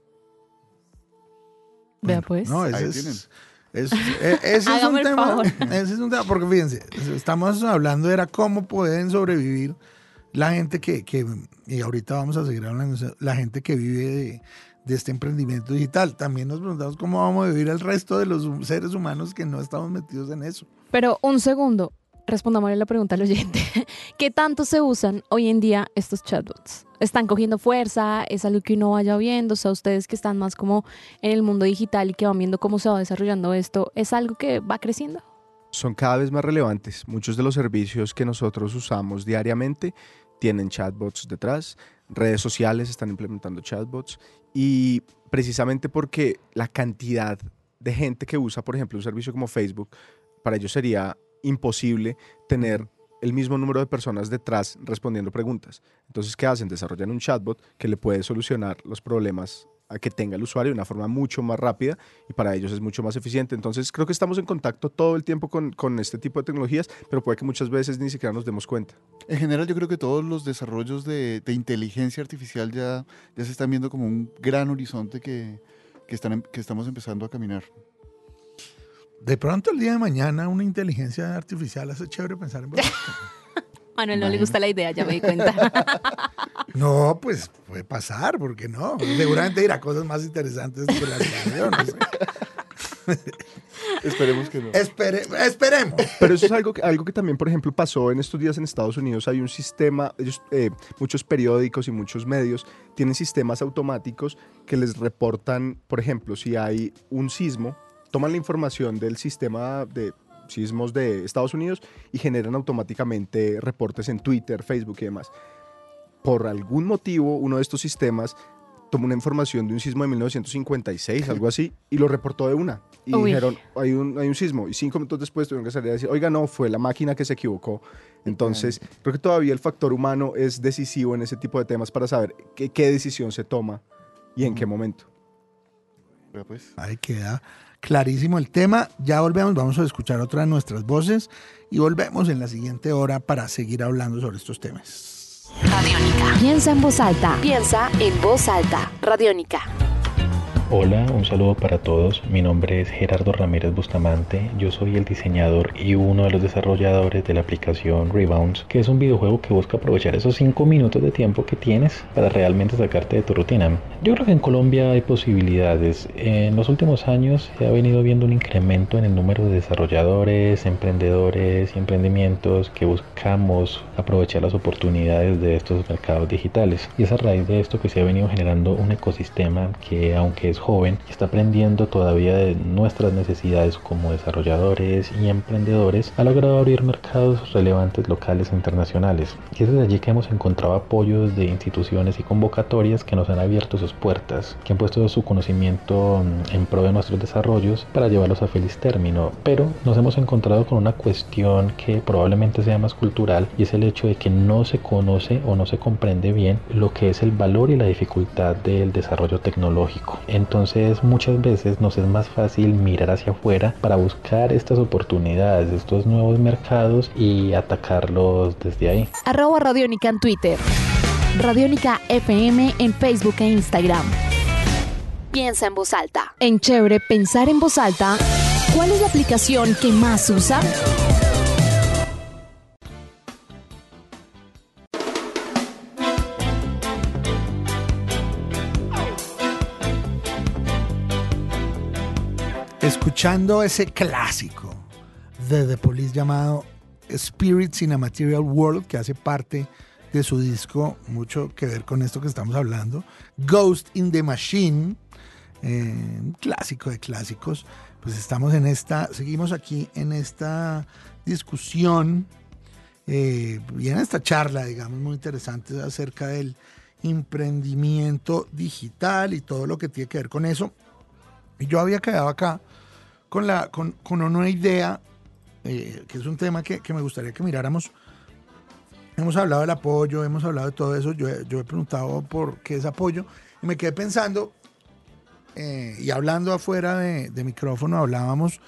Vea pues. No, ese Ahí es, tienen. es- e- ese es un Hágame el tema. favor. Ese es un tema, porque fíjense, estamos hablando era cómo pueden sobrevivir la gente que, que y ahorita vamos a seguir hablando, de eso, la gente que vive de, de este emprendimiento digital. También nos preguntamos cómo vamos a vivir el resto de los seres humanos que no estamos metidos en eso. Pero un segundo, respondámosle la pregunta al oyente. ¿Qué tanto se usan hoy en día estos chatbots? ¿Están cogiendo fuerza? ¿Es algo que uno vaya viendo? O sea, ustedes que están más como en el mundo digital y que van viendo cómo se va desarrollando esto, ¿es algo que va creciendo? Son cada vez más relevantes. Muchos de los servicios que nosotros usamos diariamente tienen chatbots detrás. Redes sociales están implementando chatbots y precisamente porque la cantidad de gente que usa, por ejemplo, un servicio como Facebook, para ellos sería imposible tener el mismo número de personas detrás respondiendo preguntas. Entonces, ¿qué hacen? Desarrollan un chatbot que le puede solucionar los problemas a que tenga el usuario de una forma mucho más rápida y para ellos es mucho más eficiente. Entonces, creo que estamos en contacto todo el tiempo con, con este tipo de tecnologías, pero puede que muchas veces ni siquiera nos demos cuenta. En general, yo creo que todos los desarrollos de, de inteligencia artificial ya, ya se están viendo como un gran horizonte que, que, están, em- que estamos empezando a caminar. De pronto el día de mañana una inteligencia artificial hace chévere pensar en vosotros. Manuel no le gusta la idea, ya me di cuenta. No, pues puede pasar, ¿por qué no? Seguramente irá cosas más interesantes que las radio, no sé. Esperemos que no. Espere- esperemos. Pero eso es algo que, algo que también, por ejemplo, pasó en estos días en Estados Unidos. Hay un sistema, ellos, eh, muchos periódicos y muchos medios tienen sistemas automáticos que les reportan, por ejemplo, si hay un sismo toman la información del sistema de sismos de Estados Unidos y generan automáticamente reportes en Twitter, Facebook y demás. Por algún motivo, uno de estos sistemas tomó una información de un sismo de mil novecientos cincuenta y seis, algo así, y lo reportó de una. Y Uy. dijeron, hay un, hay un sismo. Y cinco minutos después tuvieron que salir a decir, oiga, no, fue la máquina que se equivocó. Entonces, creo que todavía el factor humano es decisivo en ese tipo de temas para saber qué, qué decisión se toma y en qué momento. Pero pues, Ahí queda clarísimo el tema. Ya volvemos, vamos a escuchar otra de nuestras voces y volvemos en la siguiente hora para seguir hablando sobre estos temas. Radiónica. Piensa en voz alta. Piensa en voz alta. Radiónica. Hola, un saludo para todos. Mi nombre es Gerardo Ramírez Bustamante. Yo soy el diseñador y uno de los desarrolladores de la aplicación Rebounds, que es un videojuego que busca aprovechar esos cinco minutos de tiempo que tienes para realmente sacarte de tu rutina. Yo creo que en Colombia hay posibilidades. En los últimos años se ha venido viendo un incremento en el número de desarrolladores, emprendedores y emprendimientos que buscamos aprovechar las oportunidades de estos mercados digitales. Y es a raíz de esto que se ha venido generando un ecosistema que, aunque es joven, está aprendiendo todavía de nuestras necesidades como desarrolladores y emprendedores, ha logrado abrir mercados relevantes locales e internacionales. Y es desde allí que hemos encontrado apoyos de instituciones y convocatorias que nos han abierto sus puertas, que han puesto su conocimiento en pro de nuestros desarrollos para llevarlos a feliz término. Pero nos hemos encontrado con una cuestión que probablemente sea más cultural, y es el hecho de que no se conoce o no se comprende bien lo que es el valor y la dificultad del desarrollo tecnológico. Entonces muchas veces nos es más fácil mirar hacia afuera para buscar estas oportunidades, estos nuevos mercados y atacarlos desde ahí. Arroba Radiónica en Twitter. Radiónica F M en Facebook e Instagram. Piensa en voz alta. En Chévere Pensar en Voz Alta, ¿Cuál es la aplicación que más usa? Escuchando ese clásico de The Police llamado Spirits in a Material World, que hace parte de su disco, mucho que ver con esto que estamos hablando, Ghost in the Machine, eh, un clásico de clásicos. Pues estamos en esta, seguimos aquí en esta discusión eh, y en esta charla, digamos, muy interesante acerca del emprendimiento digital y todo lo que tiene que ver con eso. Y yo había quedado acá con, la, con, con una idea, eh, que es un tema que, que me gustaría que miráramos. Hemos hablado del apoyo, hemos hablado de todo eso. Yo, yo he preguntado por qué es apoyo y me quedé pensando, eh, y hablando afuera de, de micrófono, hablábamos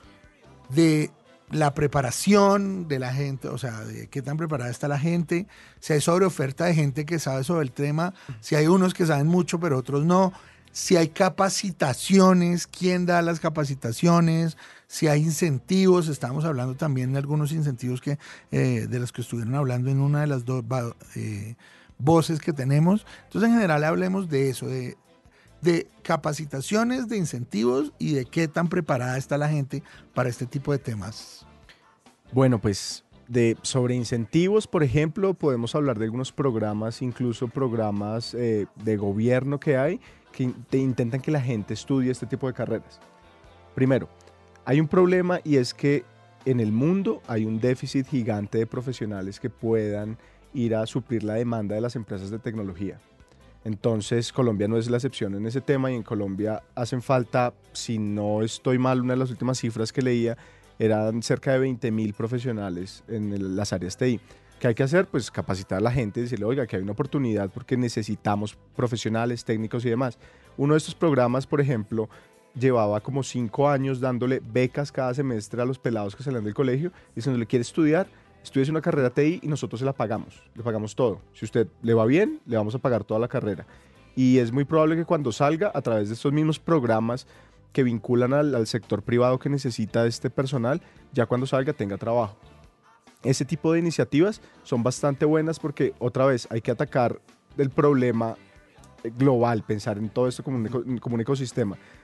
de la preparación de la gente, o sea, de qué tan preparada está la gente, si hay sobreoferta de gente que sabe sobre el tema, si hay unos que saben mucho pero otros no, si hay capacitaciones, quién da las capacitaciones, si hay incentivos. Estamos hablando también de algunos incentivos que eh, de los que estuvieron hablando en una de las dos eh, voces que tenemos. Entonces, en general, hablemos de eso, de, de capacitaciones, de incentivos y de qué tan preparada está la gente para este tipo de temas. Bueno, pues de, sobre incentivos, por ejemplo, podemos hablar de algunos programas, incluso programas eh, de gobierno que hay, que te intentan que la gente estudie este tipo de carreras. Primero, hay un problema, y es que en el mundo hay un déficit gigante de profesionales que puedan ir a suplir la demanda de las empresas de tecnología. Entonces, Colombia no es la excepción en ese tema, y en Colombia hacen falta, si no estoy mal, una de las últimas cifras que leía eran cerca de veinte mil profesionales en el, las áreas T I. ¿Qué hay que hacer? Pues capacitar a la gente, decirle, oiga, que hay una oportunidad porque necesitamos profesionales, técnicos y demás. Uno de estos programas, por ejemplo, llevaba como cinco años dándole becas cada semestre a los pelados que salían del colegio, diciéndole, ¿quiere estudiar? Estudies una carrera T I y nosotros se la pagamos, le pagamos todo. Si usted le va bien, le vamos a pagar toda la carrera. Y es muy probable que cuando salga, a través de estos mismos programas que vinculan al, al sector privado que necesita este personal, ya cuando salga tenga trabajo. Ese tipo de iniciativas son bastante buenas porque, otra vez, hay que atacar el problema global, pensar en todo esto como un, eco, como un ecosistema.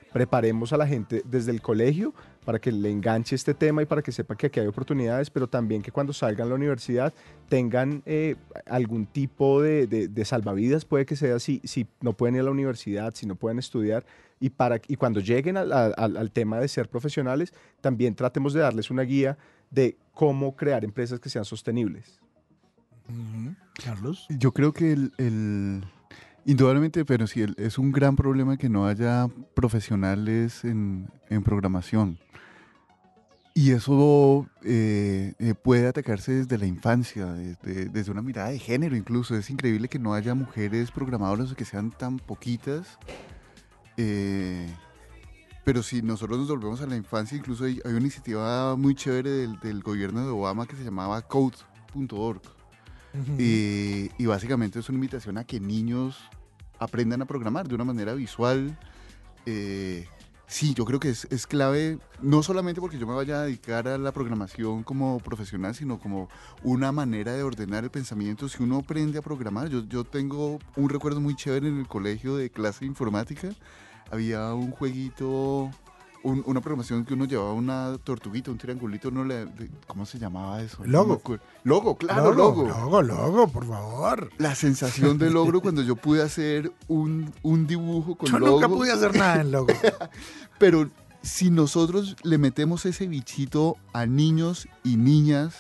preparemos a la gente desde el colegio para que le enganche este tema y para que sepa que aquí hay oportunidades, pero también que cuando salgan a la universidad tengan eh, algún tipo de, de, de salvavidas, puede que sea si, si no pueden ir a la universidad, si no pueden estudiar, y, para, y cuando lleguen al, al, al tema de ser profesionales, también tratemos de darles una guía de cómo crear empresas que sean sostenibles. Uh-huh. Carlos. Yo creo que el, el indudablemente, pero sí, el, es un gran problema que no haya profesionales en, en programación. Y eso eh, eh, puede atacarse desde la infancia, desde, desde una mirada de género incluso. Es increíble que no haya mujeres programadoras o que sean tan poquitas. Eh, pero si nosotros nos volvemos a la infancia, incluso hay, hay una iniciativa muy chévere del, del gobierno de Obama que se llamaba code punto org. Uh-huh. y, y básicamente es una invitación a que niños aprendan a programar de una manera visual. Eh, sí, yo creo que es, es clave, no solamente porque yo me vaya a dedicar a la programación como profesional, sino como una manera de ordenar el pensamiento. Si uno aprende a programar, yo, yo tengo un recuerdo muy chévere en el colegio de clase de informática. Había un jueguito, un, una programación que uno llevaba una tortuguita, un triangulito, uno le, ¿cómo se llamaba eso? Logo. No logo, claro, logo. Logo, logo, logo, por favor. La sensación de logro cuando yo pude hacer un, un dibujo con yo logo. Yo nunca pude hacer nada en Logo. Pero si nosotros le metemos ese bichito a niños y niñas,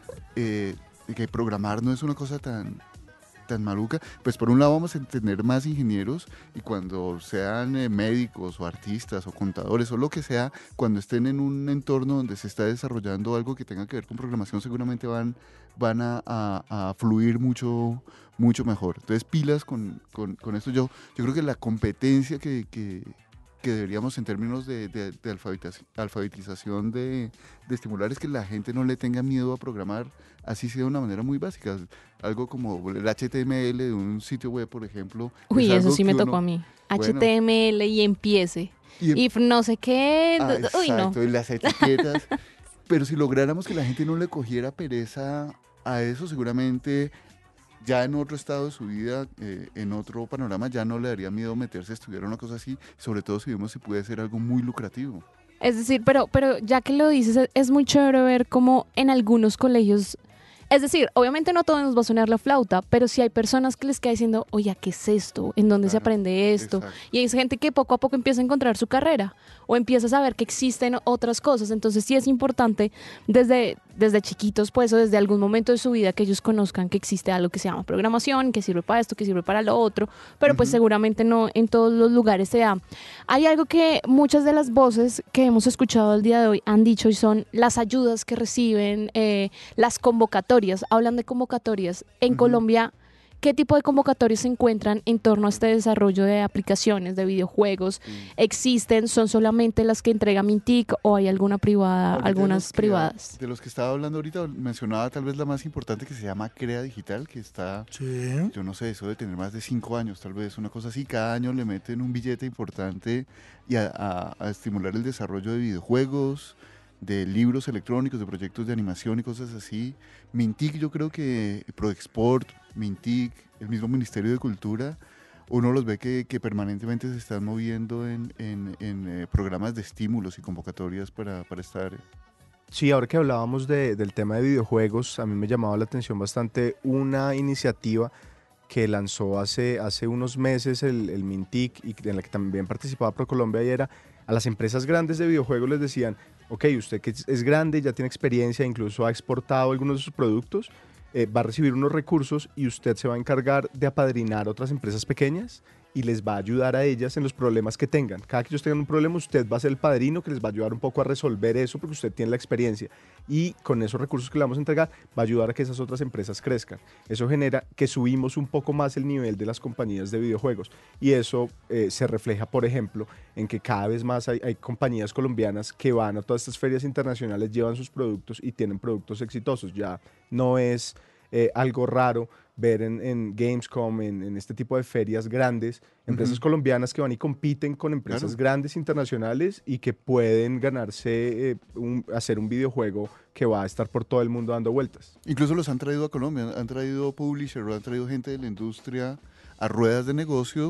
eh, que programar no es una cosa tan... tan maluca, pues por un lado vamos a tener más ingenieros y cuando sean eh, médicos o artistas o contadores o lo que sea, cuando estén en un entorno donde se está desarrollando algo que tenga que ver con programación, seguramente van, van a, a, a fluir mucho, mucho mejor. Entonces pilas con, con, con esto. Yo, yo creo que la competencia que, que, que deberíamos en términos de, de, de alfabetización, alfabetización de, de estimular es que la gente no le tenga miedo a programar, así sea de una manera muy básica. Algo como el H T M L de un sitio web, por ejemplo. Uy, eso sí me uno, tocó a mí. Bueno, H T M L y empiece. Y, y no sé qué. Ah, Uy, exacto, no. Y las etiquetas. Pero si lográramos que la gente no le cogiera pereza a eso, seguramente ya en otro estado de su vida, eh, en otro panorama, ya no le daría miedo meterse a estudiar una cosa así, sobre todo si vemos si puede ser algo muy lucrativo. Es decir, pero, pero ya que lo dices, es, es muy chévere ver cómo en algunos colegios, es decir, obviamente no a todos nos va a sonar la flauta, pero sí hay personas que les queda diciendo, oye, ¿qué es esto? ¿En dónde claro, se aprende esto? Exacto. Y hay gente que poco a poco empieza a encontrar su carrera o empieza a saber que existen otras cosas. Entonces sí es importante desde, desde chiquitos, pues, o desde algún momento de su vida que ellos conozcan que existe algo que se llama programación, que sirve para esto, que sirve para lo otro, pero uh-huh. pues seguramente no en todos los lugares se da. Hay algo que muchas de las voces que hemos escuchado el día de hoy han dicho y son las ayudas que reciben, eh, las convocatorias. Hablan de convocatorias. En uh-huh. Colombia, ¿qué tipo de convocatorias se encuentran en torno a este desarrollo de aplicaciones, de videojuegos? Uh-huh. ¿Existen? ¿Son solamente las que entrega Mintic o hay alguna privada, ahorita algunas de privadas? Que, de los que estaba hablando ahorita, mencionaba tal vez la más importante que se llama Crea Digital, que está, sí. yo no sé, eso de tener más de cinco años, tal vez una cosa así. Cada año le meten un billete importante y a, a, a estimular el desarrollo de videojuegos, de libros electrónicos, de proyectos de animación y cosas así. Mintic, yo creo que Proexport, Mintic, el mismo Ministerio de Cultura, uno los ve que, que permanentemente se están moviendo en, en, en eh, programas de estímulos y convocatorias para, para esta área. Sí, ahora que hablábamos de, del tema de videojuegos, a mí me llamaba la atención bastante una iniciativa que lanzó hace, hace unos meses el, el Mintic y en la que también participaba ProColombia, y era a las empresas grandes de videojuegos les decían, ok, usted que es grande, ya tiene experiencia, incluso ha exportado algunos de sus productos, eh, va a recibir unos recursos y usted se va a encargar de apadrinar otras empresas pequeñas y les va a ayudar a ellas en los problemas que tengan. Cada que ellos tengan un problema, usted va a ser el padrino que les va a ayudar un poco a resolver eso porque usted tiene la experiencia. Y con esos recursos que le vamos a entregar, va a ayudar a que esas otras empresas crezcan. Eso genera que subimos un poco más el nivel de las compañías de videojuegos. Y eso eh, se refleja, por ejemplo, en que cada vez más hay, hay compañías colombianas que van a todas estas ferias internacionales, llevan sus productos y tienen productos exitosos. Ya no es eh, algo raro ver en, en Gamescom, en, en este tipo de ferias grandes, empresas uh-huh. colombianas que van y compiten con empresas claro. grandes internacionales y que pueden ganarse, eh, un, hacer un videojuego que va a estar por todo el mundo dando vueltas. Incluso los han traído a Colombia, han traído publishers, han traído gente de la industria a ruedas de negocio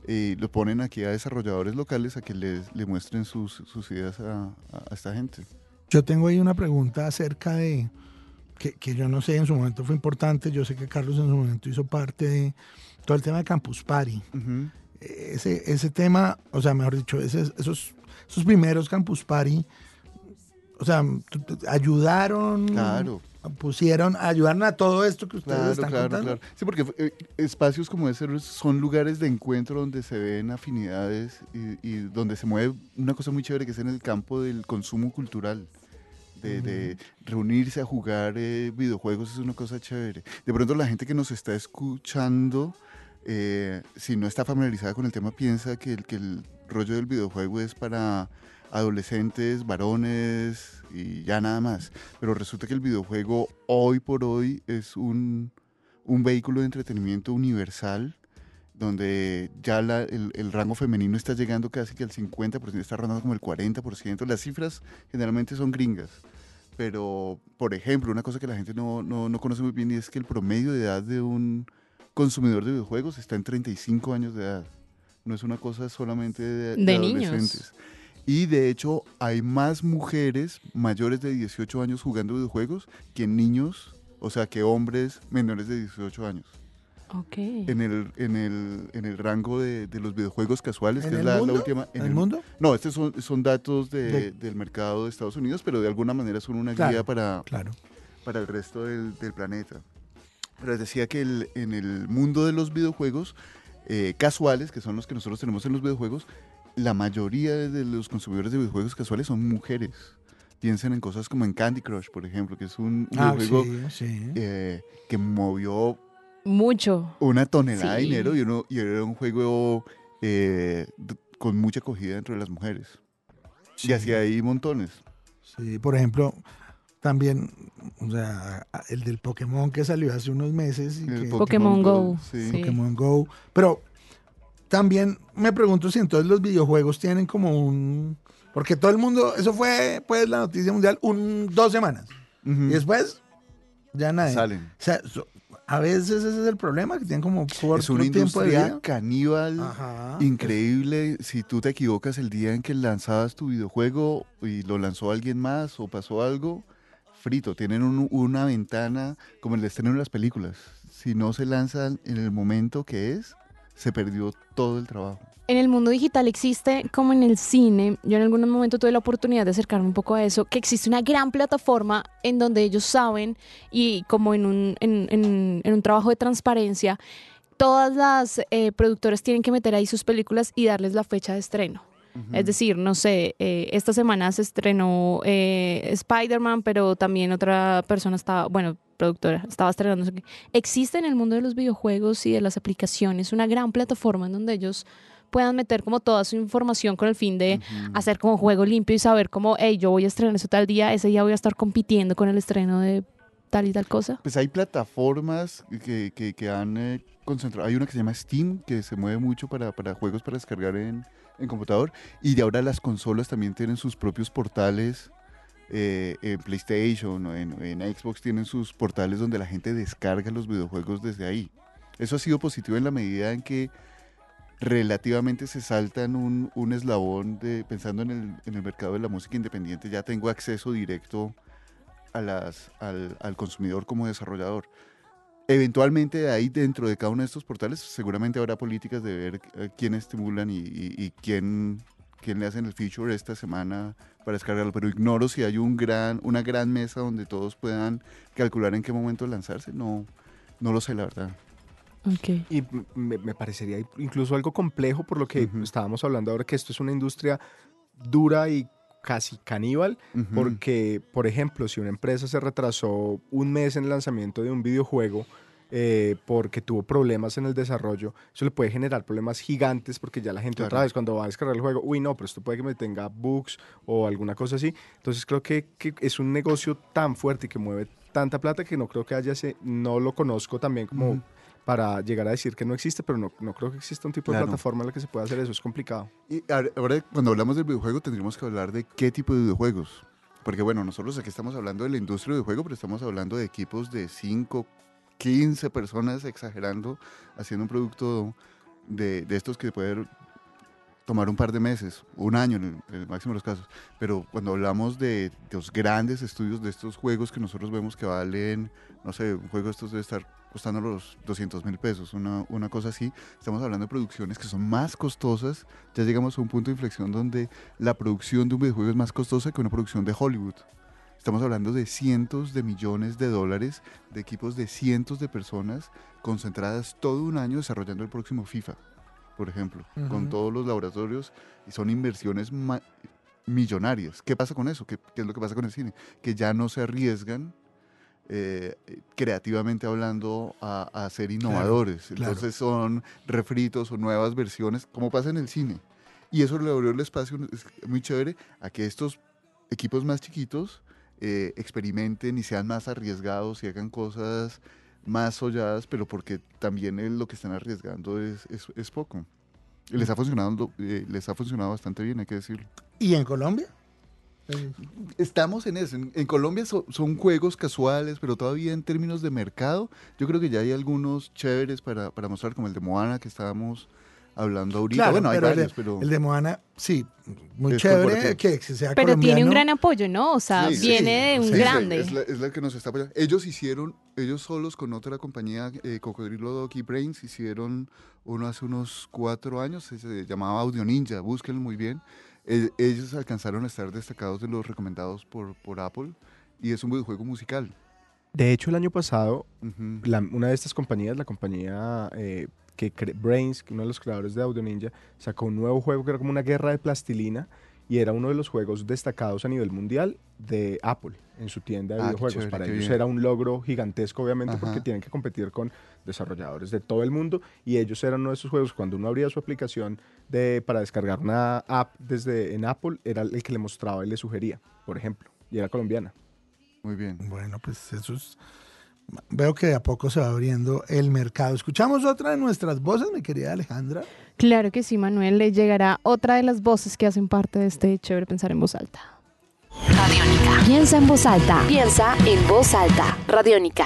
y lo ponen aquí a desarrolladores locales a que les, le muestren sus, sus ideas a, a, a esta gente. Yo tengo ahí una pregunta acerca de, que, que yo no sé, en su momento fue importante, yo sé que Carlos en su momento hizo parte de todo el tema de Campus Party. Uh-huh. Ese, ese tema, o sea, mejor dicho, ese, esos, esos primeros Campus Party, o sea, ayudaron, claro. pusieron, ayudaron a todo esto que ustedes claro, están claro, contando. Claro. Sí, porque eh, espacios como ese son lugares de encuentro donde se ven afinidades y, y donde se mueve una cosa muy chévere que es en el campo del consumo cultural. De, uh-huh. de reunirse a jugar eh, videojuegos es una cosa chévere. De pronto la gente que nos está escuchando, eh, si no está familiarizada con el tema, piensa que el, que el rollo del videojuego es para adolescentes, varones y ya nada más. Pero resulta que el videojuego hoy por hoy es un, un vehículo de entretenimiento universal donde ya la, el, el rango femenino está llegando casi que al cincuenta por ciento, está rondando como el cuarenta por ciento. Las cifras generalmente son gringas, pero por ejemplo, una cosa que la gente no, no, no conoce muy bien y es que el promedio de edad de un consumidor de videojuegos está en treinta y cinco años de edad. No es una cosa solamente de, de, de adolescentes. Niños. Y de hecho hay más mujeres mayores de dieciocho años jugando videojuegos que niños, o sea, que hombres menores de dieciocho años. Okay. En el, en el, en el rango de, de los videojuegos casuales, que es la, mundo? la última. ¿En el, el mundo? No, estos son, son datos de, de... del mercado de Estados Unidos, pero de alguna manera son una claro, guía para, claro. para el resto del, del planeta. Pero les decía que el, en el mundo de los videojuegos eh, casuales, que son los que nosotros tenemos en los videojuegos, la mayoría de los consumidores de videojuegos casuales son mujeres. Piensen en cosas como en Candy Crush, por ejemplo, que es un, un ah, videojuego sí, sí. Eh, que movió mucho. Una tonelada sí. de dinero y, uno, y era un juego eh, d- con mucha acogida entre las mujeres. Sí. Y así hay montones. Sí, por ejemplo, también, o sea, el del Pokémon que salió hace unos meses. Y el que, Pokémon Go. Go. Sí. Pokémon Go. Pero también me pregunto si entonces los videojuegos tienen como un... Porque todo el mundo, eso fue pues la noticia mundial, un, dos semanas. Uh-huh. Y después ya nada. Salen. O sea, so, a veces ese es el problema, que tienen como corto es una tiempo de industria vida. caníbal, Ajá. increíble. Si tú te equivocas el día en que lanzabas tu videojuego y lo lanzó alguien más o pasó algo, frito. Tienen un, una ventana como el estreno de las películas. Si no se lanzan en el momento que es, se perdió todo el trabajo. En el mundo digital existe, como en el cine, yo en algún momento tuve la oportunidad de acercarme un poco a eso, que existe una gran plataforma en donde ellos saben, y como en un, en, en, en un trabajo de transparencia, todas las eh, productoras tienen que meter ahí sus películas y darles la fecha de estreno. Uh-huh. Es decir, no sé, eh, esta semana se estrenó eh, Spider-Man, pero también otra persona estaba, bueno, productora, estaba estrenando. No sé qué. Existe en el mundo de los videojuegos y de las aplicaciones una gran plataforma en donde ellos puedan meter como toda su información con el fin de uh-huh. hacer como juego limpio y saber como, hey, yo voy a estrenar eso tal día, ese día voy a estar compitiendo con el estreno de tal y tal cosa. Pues hay plataformas que, que, que han eh, concentrado, hay una que se llama Steam, que se mueve mucho para, para juegos para descargar en, en computador, y de ahora las consolas también tienen sus propios portales, eh, en PlayStation o en, en Xbox tienen sus portales donde la gente descarga los videojuegos desde ahí. Eso ha sido positivo en la medida en que relativamente se saltan un, un eslabón de, pensando en el, en el mercado de la música independiente, ya tengo acceso directo a las, al, al consumidor como desarrollador. Eventualmente de ahí, dentro de cada uno de estos portales, seguramente habrá políticas de ver uh, quién estimulan y, y, y quién, quién le hacen el feature esta semana para descargarlo, pero ignoro si hay un gran, una gran mesa donde todos puedan calcular en qué momento lanzarse, no, no lo sé la verdad. Okay. Y me, me parecería incluso algo complejo por lo que uh-huh. estábamos hablando ahora, que esto es una industria dura y casi caníbal, uh-huh. porque, por ejemplo, si una empresa se retrasó un mes en el lanzamiento de un videojuego eh, porque tuvo problemas en el desarrollo, eso le puede generar problemas gigantes porque ya la gente claro. otra vez cuando va a descargar el juego, uy no, pero esto puede que me tenga bugs o alguna cosa así. Entonces creo que, que es un negocio tan fuerte y que mueve tanta plata que no creo que haya, ese, no lo conozco también como... Uh-huh. para llegar a decir que no existe, pero no, no creo que exista un tipo claro. de plataforma en la que se pueda hacer eso, es complicado. Y ahora, cuando hablamos del videojuego, tendríamos que hablar de qué tipo de videojuegos. Porque bueno, nosotros aquí estamos hablando de la industria del videojuego, pero estamos hablando de equipos de cinco, quince personas, exagerando, haciendo un producto de, de estos que pueden tomar un par de meses, un año en el, en el máximo de los casos, pero cuando hablamos de, de los grandes estudios de estos juegos que nosotros vemos que valen, no sé, un juego de estos debe estar costando los doscientos mil pesos, una, una cosa así, estamos hablando de producciones que son más costosas, ya llegamos a un punto de inflexión donde la producción de un videojuego es más costosa que una producción de Hollywood. Estamos hablando de cientos de millones de dólares, de equipos de cientos de personas concentradas todo un año desarrollando el próximo FIFA, por ejemplo, uh-huh. con todos los laboratorios, y son inversiones ma- millonarias. ¿Qué pasa con eso? ¿Qué, ¿Qué es lo que pasa con el cine? Que ya no se arriesgan, eh, creativamente hablando, a, a ser innovadores. Claro, Entonces claro. son refritos o nuevas versiones, como pasa en el cine. Y eso le abrió el espacio, es muy chévere, a que estos equipos más chiquitos eh, experimenten y sean más arriesgados y hagan cosas más solladas, pero porque también el, lo que están arriesgando es, es, es poco. Y les ha funcionado, eh, les ha funcionado bastante bien, hay que decirlo. ¿Y en Colombia? Estamos en eso. En, en Colombia so, son juegos casuales, pero todavía en términos de mercado, yo creo que ya hay algunos chéveres para, para mostrar, como el de Moana que estábamos hablando ahorita. Claro, bueno, hay pero varios, el de, pero... El de Moana, sí, muy chévere que sea Pero colombiano. tiene un gran apoyo, ¿no? O sea, sí, viene sí, de un sí, grande. Es la, es la que nos está apoyando. Ellos hicieron, ellos solos con otra compañía, eh, Cocodrilo Dog y Brains, hicieron uno hace unos cuatro años, se, se llamaba Audio Ninja, búsquenlo muy bien. Eh, ellos alcanzaron a estar destacados de los recomendados por, por Apple, y es un videojuego musical. De hecho, el año pasado, Uh-huh. la, una de estas compañías, la compañía eh, que cre- Brains, que uno de los creadores de Audio Ninja, sacó un nuevo juego que era como una guerra de plastilina, y era uno de los juegos destacados a nivel mundial de Apple en su tienda de Ah, qué videojuegos. chévere, Para qué ellos bien. era un logro gigantesco, obviamente, Ajá. porque tienen que competir con desarrolladores de todo el mundo, y ellos eran uno de esos juegos. Cuando uno abría su aplicación de, para descargar una app desde en Apple, era el que le mostraba y le sugería, por ejemplo, y era colombiana. Muy bien. Bueno, pues eso es... Veo que de a poco se va abriendo el mercado. ¿Escuchamos otra de nuestras voces, mi querida Alejandra? Claro que sí, Manuel. Le llegará otra de las voces que hacen parte de este Chévere Pensar en Voz Alta. Radiónica. Piensa en voz alta. Piensa en voz alta. Radiónica.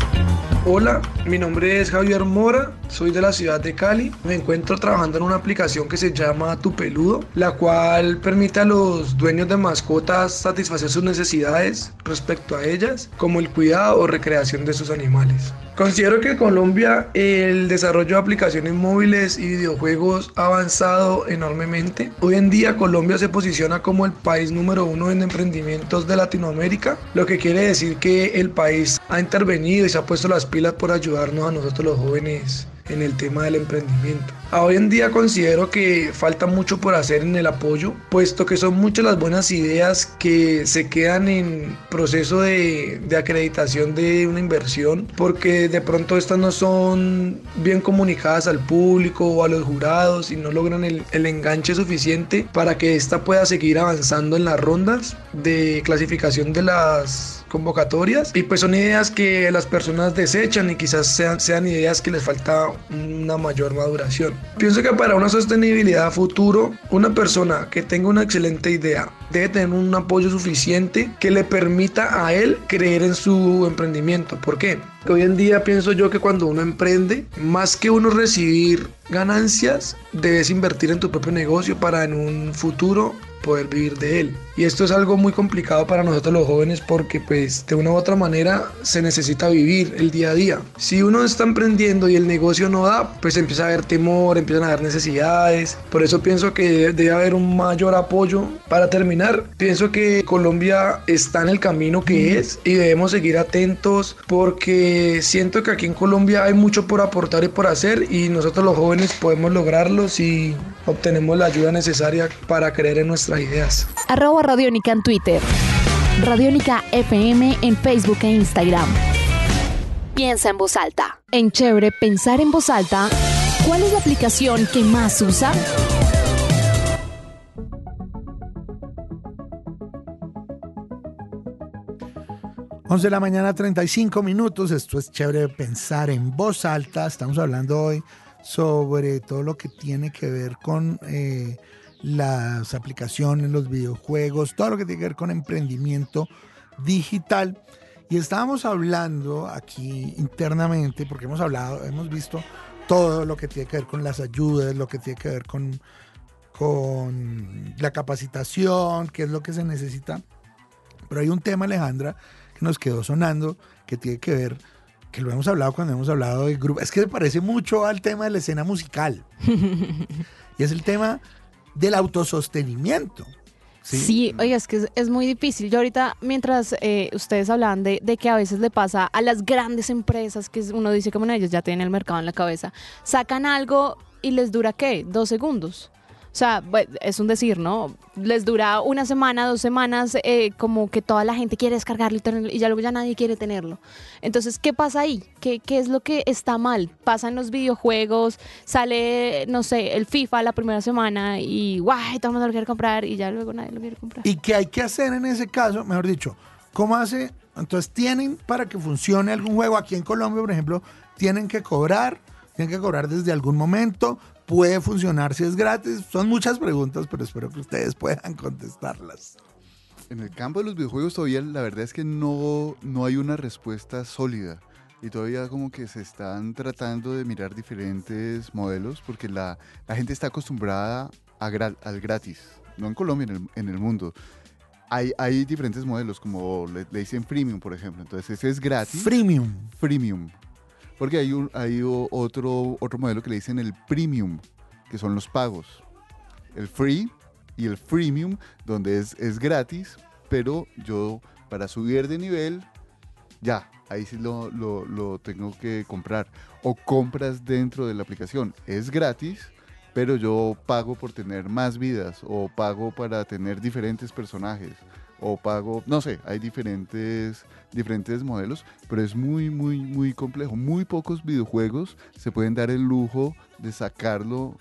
Hola, mi nombre es Javier Mora, soy de la ciudad de Cali. Me encuentro trabajando en una aplicación que se llama Tu Peludo, la cual permite a los dueños de mascotas satisfacer sus necesidades respecto a ellas, como el cuidado o recreación de sus animales. Considero que en Colombia el desarrollo de aplicaciones móviles y videojuegos ha avanzado enormemente. Hoy en día Colombia se posiciona como el país número uno en emprendimientos de Latinoamérica, lo que quiere decir que el país ha intervenido y se ha puesto las pilas por ayudarnos a nosotros los jóvenes en el tema del emprendimiento. A hoy en día considero que falta mucho por hacer en el apoyo, puesto que son muchas las buenas ideas que se quedan en proceso de, de acreditación de una inversión, porque de pronto estas no son bien comunicadas al público o a los jurados y no logran el, el enganche suficiente para que esta pueda seguir avanzando en las rondas de clasificación de las convocatorias, y pues son ideas que las personas desechan y quizás sean, sean ideas que les falta una mayor maduración. Pienso que para una sostenibilidad a futuro, una persona que tenga una excelente idea debe tener un apoyo suficiente que le permita a él creer en su emprendimiento. ¿Por qué? Que hoy en día pienso yo que cuando uno emprende, más que uno recibir ganancias, debes invertir en tu propio negocio para en un futuro poder vivir de él. Y esto es algo muy complicado para nosotros los jóvenes, porque pues de una u otra manera se necesita vivir el día a día. Si uno está emprendiendo y el negocio no da, pues empieza a haber temor, empiezan a haber necesidades. Por eso pienso que debe haber un mayor apoyo. Para terminar, pienso que Colombia está en el camino que es y debemos seguir atentos, porque siento que aquí en Colombia hay mucho por aportar y por hacer, y nosotros los jóvenes podemos lograrlo si obtenemos la ayuda necesaria para creer en nuestras ideas. Arroba Radiónica en Twitter. Radiónica F M en Facebook e Instagram. Piensa en voz alta. En Chévere Pensar en Voz Alta, ¿Cuál es la aplicación que más usa? once de la mañana, treinta y cinco minutos. Esto es Chévere Pensar en Voz Alta. Estamos hablando hoy sobre todo lo que tiene que ver con eh, las aplicaciones, los videojuegos, todo lo que tiene que ver con emprendimiento digital. Y estábamos hablando aquí internamente, porque hemos hablado, hemos visto todo lo que tiene que ver con las ayudas, lo que tiene que ver con, con la capacitación, qué es lo que se necesita. Pero hay un tema, Alejandra, que nos quedó sonando, que tiene que ver, que lo hemos hablado cuando hemos hablado de grupo, es que se parece mucho al tema de la escena musical. Y es el tema del autosostenimiento. Sí, sí, oiga, es que es, es muy difícil. Yo ahorita, mientras eh, ustedes hablaban de, de que a veces le pasa a las grandes empresas, que uno dice que bueno, ellos ya tienen el mercado en la cabeza, sacan algo y les dura, ¿qué? Dos segundos. O sea, es un decir, ¿no? Les dura una semana, dos semanas, eh, como que toda la gente quiere descargarlo y, tenerlo, y ya luego ya nadie quiere tenerlo. Entonces, ¿qué pasa ahí? ¿Qué, ¿Qué es lo que está mal? Pasan los videojuegos, sale, no sé, el FIFA la primera semana y ¡guay! Todo el mundo lo quiere comprar y ya luego nadie lo quiere comprar. ¿Y qué hay que hacer en ese caso? Mejor dicho, ¿cómo hace? Entonces, tienen para que funcione algún juego aquí en Colombia, por ejemplo, tienen que cobrar, tienen que cobrar desde algún momento. ¿Puede funcionar si es gratis? Son muchas preguntas, pero espero que ustedes puedan contestarlas. En el campo de los videojuegos todavía la verdad es que no, no hay una respuesta sólida. Y todavía como que se están tratando de mirar diferentes modelos porque la, la gente está acostumbrada a gra, al gratis. No en Colombia, en el, en el mundo. Hay, hay diferentes modelos, como le, le dicen freemium, por ejemplo. Entonces ese es gratis. Freemium. Freemium. Porque hay, un, hay otro, otro modelo que le dicen el premium, que son los pagos. El free y el freemium, donde es, es gratis, pero yo para subir de nivel, ya, ahí sí lo, lo, lo tengo que comprar. O compras dentro de la aplicación. Es gratis, pero yo pago por tener más vidas, o pago para tener diferentes personajes, o pago, no sé, hay diferentes, diferentes modelos, pero es muy, muy, muy complejo. Muy pocos videojuegos se pueden dar el lujo de sacarlo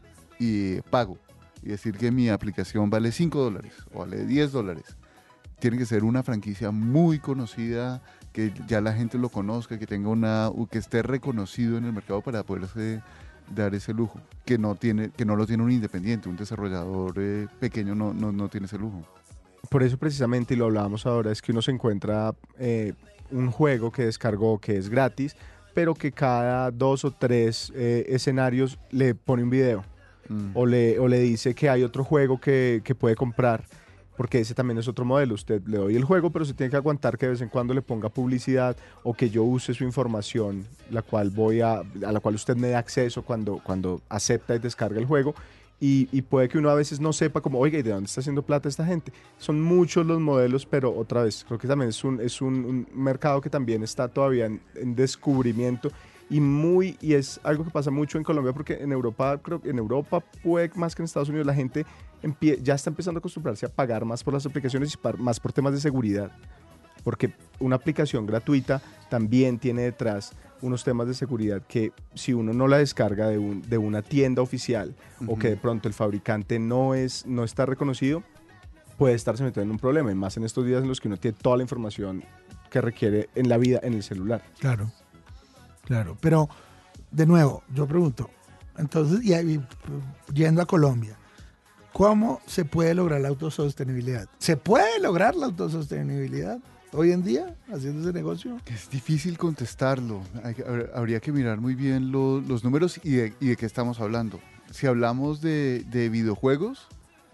y pago. Y decir que mi aplicación vale cinco dólares o vale diez dólares. Tiene que ser una franquicia muy conocida, que ya la gente lo conozca, que tenga una, que esté reconocido en el mercado para poderse dar ese lujo, que no tiene, que no lo tiene un independiente, un desarrollador eh, pequeño no, no, no tiene ese lujo. Por eso precisamente, y lo hablábamos ahora, es que uno se encuentra eh, un juego que descargó que es gratis, pero que cada dos o tres eh, escenarios le pone un video mm. o, le, o le dice que hay otro juego que, que puede comprar, porque ese también es otro modelo. Usted le doy el juego, pero se tiene que aguantar que de vez en cuando le ponga publicidad o que yo use su información, la cual voy a, a la cual usted me dé acceso cuando, cuando acepta y descarga el juego. Y, y puede que uno a veces no sepa como, oiga, ¿y de dónde está haciendo plata esta gente? Son muchos los modelos, pero otra vez, creo que también es un, es un, un mercado que también está todavía en, en descubrimiento y muy, y es algo que pasa mucho en Colombia, porque en Europa, creo que en Europa puede más que en Estados Unidos, la gente empie, ya está empezando a acostumbrarse a pagar más por las aplicaciones y par, más por temas de seguridad, porque una aplicación gratuita también tiene detrás unos temas de seguridad que si uno no la descarga de, un, de una tienda oficial uh-huh. o que de pronto el fabricante no, es, no está reconocido, puede estarse metiendo en un problema, y más en estos días en los que uno tiene toda la información que requiere en la vida en el celular. Claro, claro, pero de nuevo, yo pregunto, entonces, y, y yendo a Colombia, ¿cómo se puede lograr la autosostenibilidad? ¿Se puede lograr la autosostenibilidad hoy en día haciendo ese negocio? Es difícil contestarlo. Hay, habría que mirar muy bien lo, los números y de, y de qué estamos hablando. Si hablamos de, de videojuegos,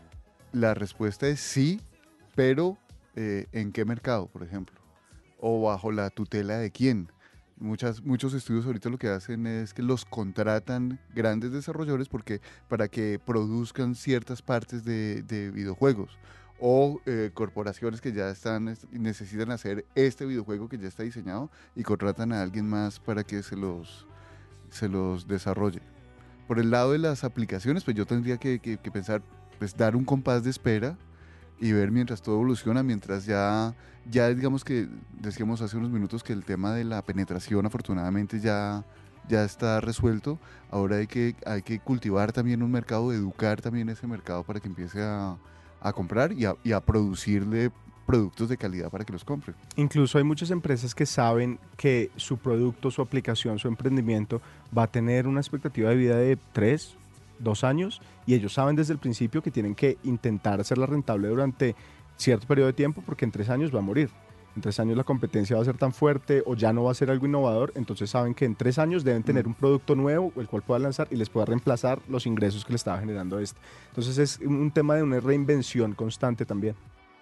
la respuesta es sí, pero eh, ¿en qué mercado, por ejemplo? ¿O bajo la tutela de quién? Muchas, muchos estudios ahorita lo que hacen es que los contratan grandes desarrolladores porque, para que produzcan ciertas partes de, de videojuegos. O eh, corporaciones que ya están necesitan hacer este videojuego que ya está diseñado y contratan a alguien más para que se los, se los desarrolle. Por el lado de las aplicaciones, pues yo tendría que, que, que pensar, pues dar un compás de espera y ver mientras todo evoluciona, mientras ya, ya digamos que decíamos hace unos minutos que el tema de la penetración afortunadamente ya, ya está resuelto. Ahora hay que, hay que cultivar también un mercado, educar también ese mercado para que empiece a a comprar y a, y a producirle productos de calidad para que los compren. Incluso hay muchas empresas que saben que su producto, su aplicación, su emprendimiento va a tener una expectativa de vida de tres, dos años, y ellos saben desde el principio que tienen que intentar hacerla rentable durante cierto periodo de tiempo porque en tres años va a morir. en tres años la competencia va a ser tan fuerte o ya no va a ser algo innovador, entonces saben que en tres años deben tener un producto nuevo el cual pueda lanzar y les pueda reemplazar los ingresos que le estaba generando este. Entonces es un tema de una reinvención constante también.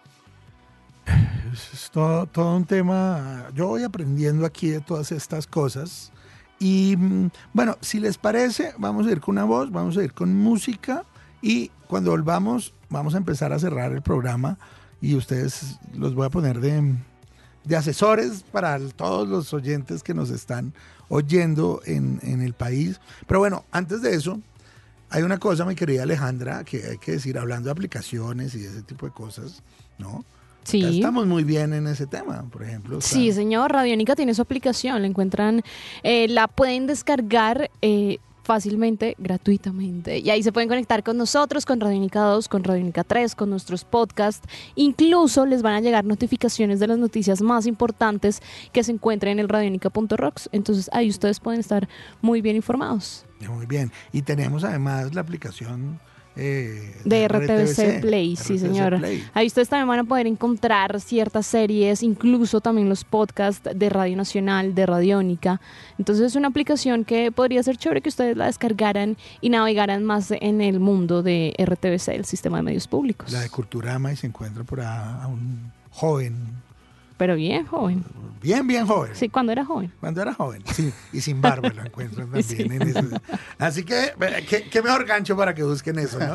Es todo, todo un tema. Yo voy aprendiendo aquí de todas estas cosas. Y bueno, si les parece, vamos a ir con una voz, vamos a ir con música y cuando volvamos vamos a empezar a cerrar el programa y ustedes los voy a poner de, de asesores para todos los oyentes que nos están oyendo en, en el país. Pero bueno, antes de eso, hay una cosa, mi querida Alejandra, que hay que decir, hablando de aplicaciones y ese tipo de cosas, ¿no? Sí. Ya estamos muy bien en ese tema, por ejemplo. Está... Sí, señor, Radiónica tiene su aplicación, la encuentran, eh, la pueden descargar eh, fácilmente, gratuitamente, y ahí se pueden conectar con nosotros, con Radiónica dos, con Radiónica tres, con nuestros podcasts, incluso les van a llegar notificaciones de las noticias más importantes que se encuentran en el radionica punto rocks, entonces ahí ustedes pueden estar muy bien informados. Muy bien, y tenemos además la aplicación... Eh, de, de R T V C Play, R T V C sí señor. Play. Ahí ustedes también van a poder encontrar ciertas series, incluso también los podcasts de Radio Nacional, de Radiónica. Entonces es una aplicación que podría ser chévere que ustedes la descargaran y navegaran más en el mundo de R T V C, el sistema de medios públicos. La de Culturama y se encuentra por a, a un joven. Pero bien joven. Bien, bien joven. Sí, cuando era joven. Cuando era joven, sí. Y sin barba lo encuentran también sí. en eso. Así que, ¿qué, qué mejor gancho para que busquen eso, ¿no?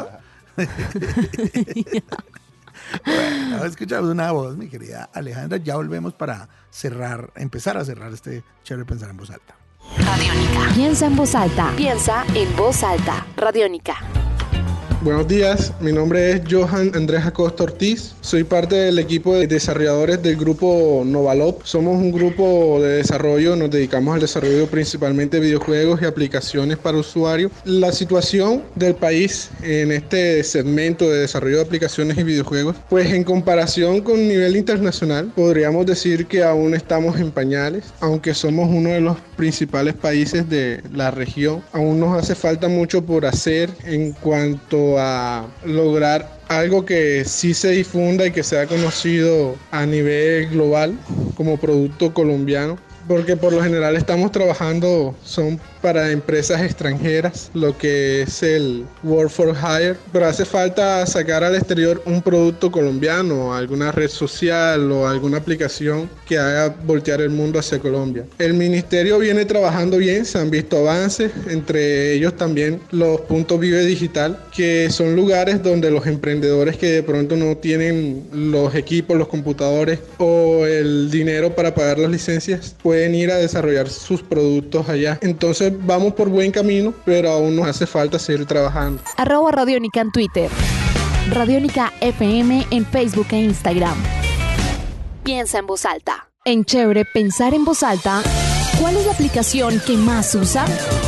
Bueno, escuchamos una voz, mi querida Alejandra. Ya volvemos para cerrar, empezar a cerrar este chévere pensar en voz alta. Radiónica. Piensa en voz alta. Piensa en voz alta. Radiónica. Buenos días, mi nombre es Johan Andrés Acosta Ortiz, soy parte del equipo de desarrolladores del grupo Novalop. Somos un grupo de desarrollo, nos dedicamos al desarrollo principalmente de videojuegos y aplicaciones para usuarios. La situación del país en este segmento de desarrollo de aplicaciones y videojuegos, pues en comparación con nivel internacional, podríamos decir que aún estamos en pañales, aunque somos uno de los principales países de la región. Aún nos hace falta mucho por hacer en cuanto a lograr algo que sí se difunda y que sea conocido a nivel global como producto colombiano, porque por lo general estamos trabajando, son para empresas extranjeras, lo que es el Work for Hire, pero hace falta sacar al exterior un producto colombiano, alguna red social o alguna aplicación que haga voltear el mundo hacia Colombia. El ministerio viene trabajando bien, se han visto avances, entre ellos también los puntos Vive Digital, que son lugares donde los emprendedores que de pronto no tienen los equipos, los computadores o el dinero para pagar las licencias, pueden ir a desarrollar sus productos allá. Entonces vamos por buen camino, pero aún nos hace falta seguir trabajando. Arroba Radiónica en Twitter. Radiónica F M en Facebook e Instagram. Piensa en voz alta. En Chévere Pensar en Voz Alta, ¿cuál es la aplicación que más usa?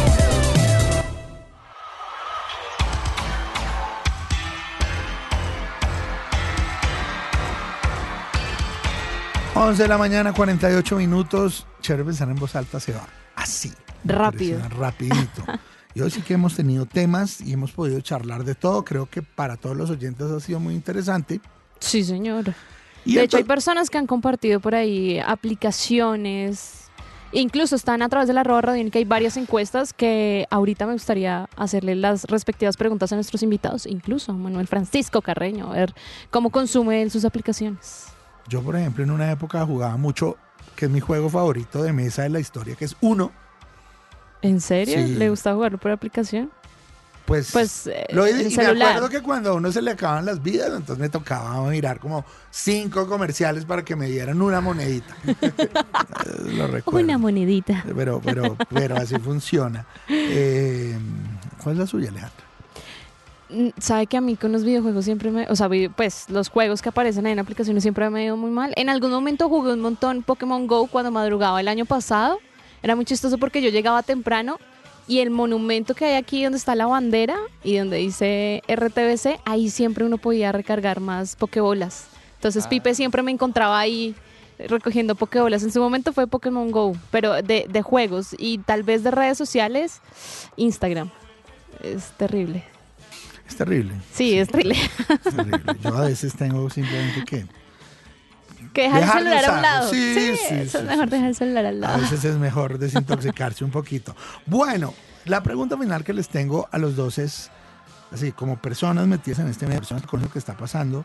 once de la mañana, cuarenta y ocho minutos. Chévere Pensar en Voz Alta se va así. Rápido. Rapidito. Y hoy sí que hemos tenido temas y hemos podido charlar de todo. Creo que para todos los oyentes ha sido muy interesante. Sí, señor. Y de entonces, hecho, hay personas que han compartido por ahí aplicaciones. Incluso están a través de la arroba Radiónica. Hay varias encuestas que ahorita me gustaría hacerle las respectivas preguntas a nuestros invitados, incluso a Manuel Francisco Carreño, a ver cómo consume él sus aplicaciones. yo, por ejemplo, en una época jugaba mucho, que es mi juego favorito de mesa de la historia, que es Uno. ¿En serio? Sí. ¿Le gusta jugarlo por aplicación? Pues, Pues eh, lo, y en me celular. acuerdo que cuando a uno se le acaban las vidas, entonces me tocaba mirar como cinco comerciales para que me dieran una monedita. Lo recuerdo. Una monedita. Pero, pero, pero así funciona. Eh, ¿Cuál es la suya, Alejandra? Sabe que a mí con los videojuegos siempre me... O sea, pues los juegos que aparecen ahí en aplicaciones siempre me ha ido muy mal. En algún momento jugué un montón Pokémon Go cuando madrugaba el año pasado. Era muy chistoso porque yo llegaba temprano y el monumento que hay aquí donde está la bandera y donde dice R T V C, ahí siempre uno podía recargar más Pokébolas. Entonces ah. Pipe siempre me encontraba ahí recogiendo Pokébolas. En su momento fue Pokémon Go, pero de, de juegos y tal vez de redes sociales, Instagram. Es terrible. Es terrible. Sí, es terrible. Es terrible. Yo a veces tengo simplemente que Que dejar, Dejar el de celular a un usarlo. lado. Sí, Sí, sí, eso sí, es mejor sí, dejar sí. el celular al A lado. veces es mejor desintoxicarse un poquito. Bueno, la pregunta final que les tengo a los dos es, así como personas metidas en este medio, personas con lo que está pasando,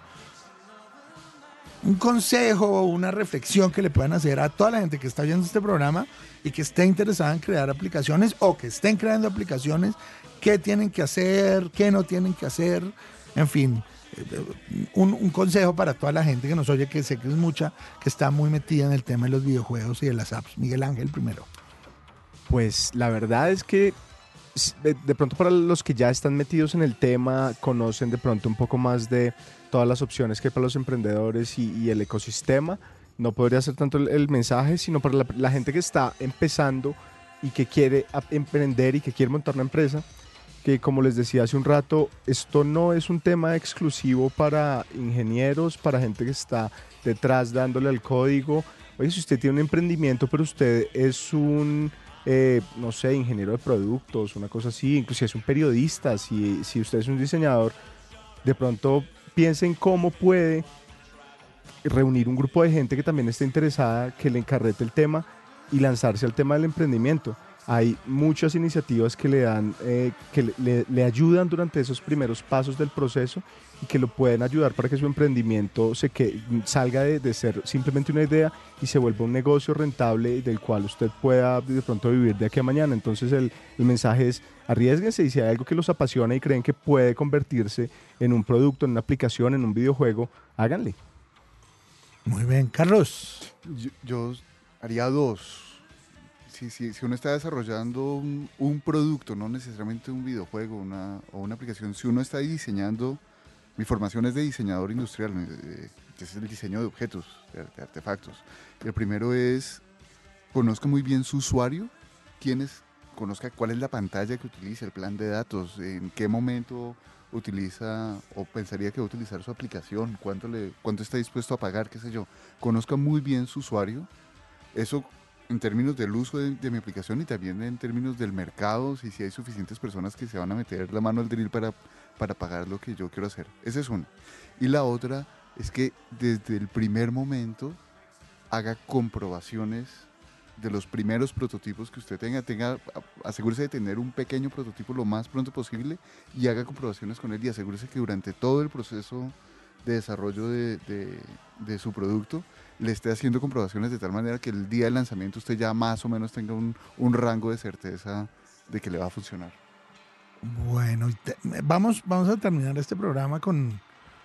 un consejo o una reflexión que le puedan hacer a toda la gente que está viendo este programa y que esté interesada en crear aplicaciones o que estén creando aplicaciones, qué tienen que hacer, qué no tienen que hacer, en fin, un, un consejo para toda la gente que nos oye, que sé que es mucha, que está muy metida en el tema de los videojuegos y de las apps. Miguel Ángel primero. Pues la verdad es que de, de pronto para los que ya están metidos en el tema, conocen de pronto un poco más de todas las opciones que hay para los emprendedores y, y el ecosistema, no podría ser tanto el, el mensaje, sino para la, la gente que está empezando y que quiere a- emprender y que quiere montar una empresa, que como les decía hace un rato, esto no es un tema exclusivo para ingenieros, para gente que está detrás dándole al código. Oye, si usted tiene un emprendimiento, pero usted es un... Eh, no sé, ingeniero de productos, una cosa así, incluso es un periodista, si, si usted es un diseñador, de pronto piense en cómo puede reunir un grupo de gente que también esté interesada, que le encarrete el tema y lanzarse al tema del emprendimiento. Hay muchas iniciativas que le dan, eh, que le, le, le ayudan durante esos primeros pasos del proceso y que lo pueden ayudar para que su emprendimiento se que, salga de, de ser simplemente una idea y se vuelva un negocio rentable del cual usted pueda de pronto vivir de aquí a mañana. Entonces el, el mensaje es: arriésguense, y si hay algo que los apasiona y creen que puede convertirse en un producto, en una aplicación, en un videojuego, háganle. Muy bien, Carlos. Yo, yo haría dos. Si, si, si uno está desarrollando un, un producto, no necesariamente un videojuego una, o una aplicación, si uno está diseñando, mi formación es de diseñador industrial, eh, que es el diseño de objetos, de, de artefactos. El primero es, conozca muy bien su usuario, quién es, conozca cuál es la pantalla que utiliza, el plan de datos, en qué momento utiliza o pensaría que va a utilizar su aplicación, cuánto, le, cuánto está dispuesto a pagar, qué sé yo. Conozca muy bien su usuario. Eso en términos del uso de, de mi aplicación y también en términos del mercado, si, si hay suficientes personas que se van a meter la mano al drill para, para pagar lo que yo quiero hacer. Esa es una. Y la otra es que desde el primer momento haga comprobaciones de los primeros prototipos que usted tenga, tenga, asegúrese de tener un pequeño prototipo lo más pronto posible y haga comprobaciones con él y asegúrese que durante todo el proceso de desarrollo de, de, de su producto le esté haciendo comprobaciones de tal manera que el día del lanzamiento usted ya más o menos tenga un, un rango de certeza de que le va a funcionar. Bueno, te, vamos, vamos a terminar este programa con,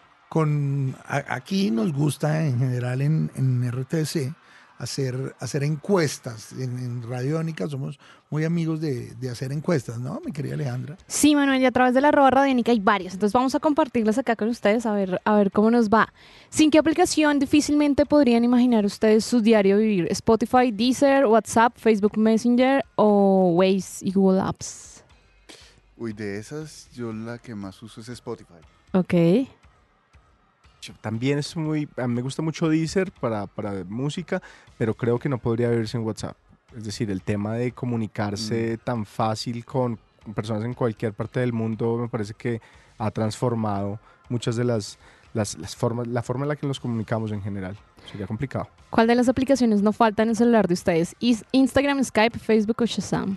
con a, aquí nos gusta en general en, en R T C hacer, hacer encuestas. En, en Radiónica somos muy amigos de, de hacer encuestas, ¿no, mi querida Alejandra? Sí, Manuel, y a través de la arroba Radiónica hay varias, entonces vamos a compartirlas acá con ustedes a ver, a ver cómo nos va. ¿Sin qué aplicación difícilmente podrían imaginar ustedes su diario vivir? ¿Spotify, Deezer, WhatsApp, Facebook Messenger o Waze y Google Apps? Uy, de esas yo la que más uso es Spotify. Ok. También es muy, a mí me gusta mucho Deezer para, para música, pero creo que no podría vivirse en WhatsApp. Es decir, el tema de comunicarse mm. tan fácil con personas en cualquier parte del mundo me parece que ha transformado muchas de las, las, las formas, la forma en la que nos comunicamos en general. Sería complicado. ¿Cuál de las aplicaciones no falta en el celular de ustedes? ¿Instagram, Skype, Facebook o Shazam?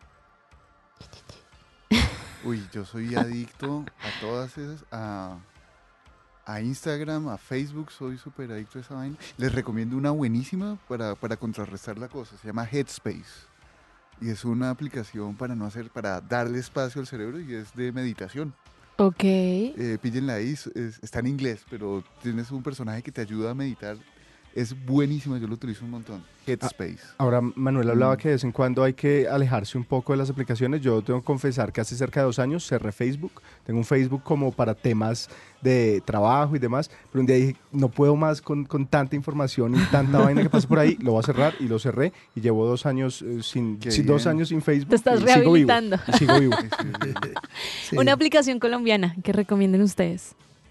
Uy, yo soy adicto a todas esas, a, a Instagram, a Facebook, soy súper adicto a esa vaina. Les recomiendo una buenísima para, para contrarrestar la cosa, se llama Headspace. Y es una aplicación para no hacer, para darle espacio al cerebro y es de meditación. Ok. Eh, píllenla ahí, es, está en inglés, pero tienes un personaje que te ayuda a meditar. Es buenísima, yo lo utilizo un montón. Headspace. Ahora, Manuel hablaba que de vez en cuando hay que alejarse un poco de las aplicaciones. Yo tengo que confesar que hace cerca de dos años cerré Facebook. Tengo un Facebook como para temas de trabajo y demás, pero un día dije, no puedo más con, con tanta información y tanta vaina que pasa por ahí, lo voy a cerrar y lo cerré y llevo dos años eh, sin, sin dos años sin Facebook. Te estás y rehabilitando. Sigo vivo, y sigo vivo. Sí. Una aplicación colombiana que recomienden ustedes.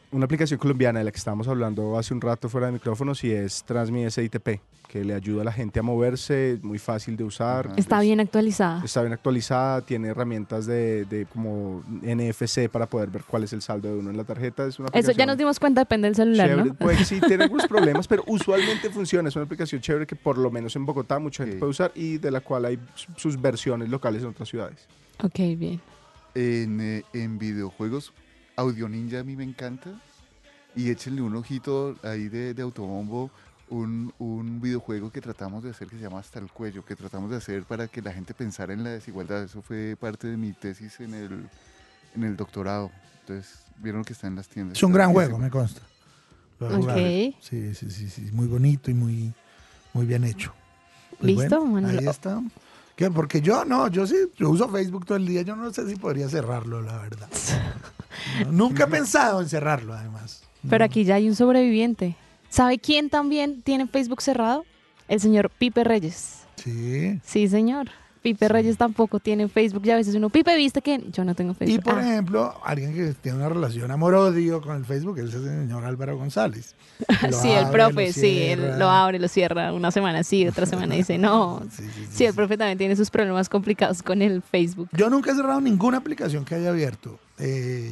una aplicación colombiana de la que estábamos hablando hace un rato fuera de micrófonos y es Transmi S I T P, que le ayuda a la gente a moverse, muy fácil de usar. Está bien actualizada. Está bien actualizada, tiene herramientas de, de como N F C para poder ver cuál es el saldo de uno en la tarjeta. Es una Eso ya nos dimos cuenta, depende del celular, chévere. ¿no? Pues sí, tiene algunos problemas, pero usualmente funciona. Es una aplicación chévere que por lo menos en Bogotá mucha gente Sí. puede usar y de la cual hay sus versiones locales en otras ciudades. Ok, bien. En, eh, en videojuegos, Audio Ninja a mí me encanta. Y échenle un ojito ahí de, de Autobombo, un, un videojuego que tratamos de hacer que se llama Hasta el Cuello, que tratamos de hacer para que la gente pensara en la desigualdad. Eso fue parte de mi tesis en el, en el doctorado. Entonces, vieron que está en las tiendas. Es un gran Está juego, buenísimo. me consta. Lo he Ok. jugado. Sí, sí, sí, sí, muy bonito y muy, muy bien hecho. Pues ¿Listo? bueno, Bueno, ahí está. ¿Qué? Porque yo no, yo sí, yo uso Facebook todo el día, yo no sé si podría cerrarlo, la verdad. No, nunca he pensado en cerrarlo, además. Pero aquí ya hay un sobreviviente. ¿Sabe quién también tiene Facebook cerrado? El señor Pipe Reyes. Sí. Sí, señor. Pipe Reyes tampoco tiene Facebook. Y a veces uno, Pipe, ¿viste que yo no tengo Facebook? Y por Ah, ejemplo, alguien que tiene una relación amor-odio con el Facebook, es el señor Álvaro González. Lo sí, el abre, profe, lo sí, él cierra. lo abre, lo cierra. Una semana sí, otra semana dice no. Sí, sí, sí, Sí, el sí. profe también tiene sus problemas complicados con el Facebook. Yo nunca he cerrado ninguna aplicación que haya abierto. Eh,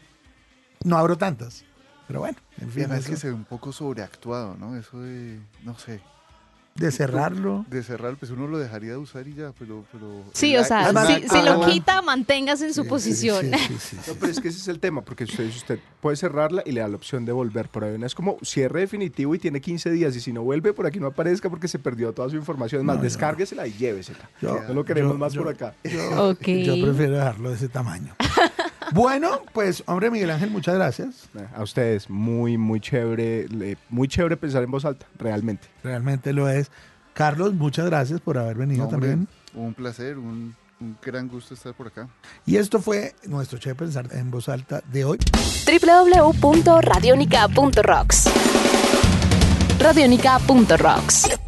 no abro tantas. Pero bueno, en Y fin. además eso que se ve un poco sobreactuado, ¿no? Eso de, no sé, de cerrarlo. de cerrar, pues uno lo dejaría de usar y ya, pero... pero Sí, el o sea, ac- Además- si, si lo además- quita, manténgase en su Sí, posición. sí, sí, sí, sí, No, pero es que ese es el tema, porque usted, usted puede cerrarla y le da la opción de volver. Por ahí una es como cierre definitivo y tiene quince días y si no vuelve, por aquí no aparezca porque se perdió toda su información. Es más, No, yo- descárguesela y llévesela. Yo- no lo queremos yo- más yo- por acá. Yo, Ok. yo prefiero dejarlo de ese tamaño. Bueno, pues, hombre, Miguel Ángel, muchas gracias. A ustedes, muy, muy chévere, le- muy chévere pensar en voz alta, realmente. Realmente lo es. Carlos, muchas gracias por haber venido No, hombre, también. un placer, un, un gran gusto estar por acá. Y esto fue nuestro Che Pensar en Voz Alta de hoy. doble u doble u doble u punto radionica punto rocks. radionica punto rocks.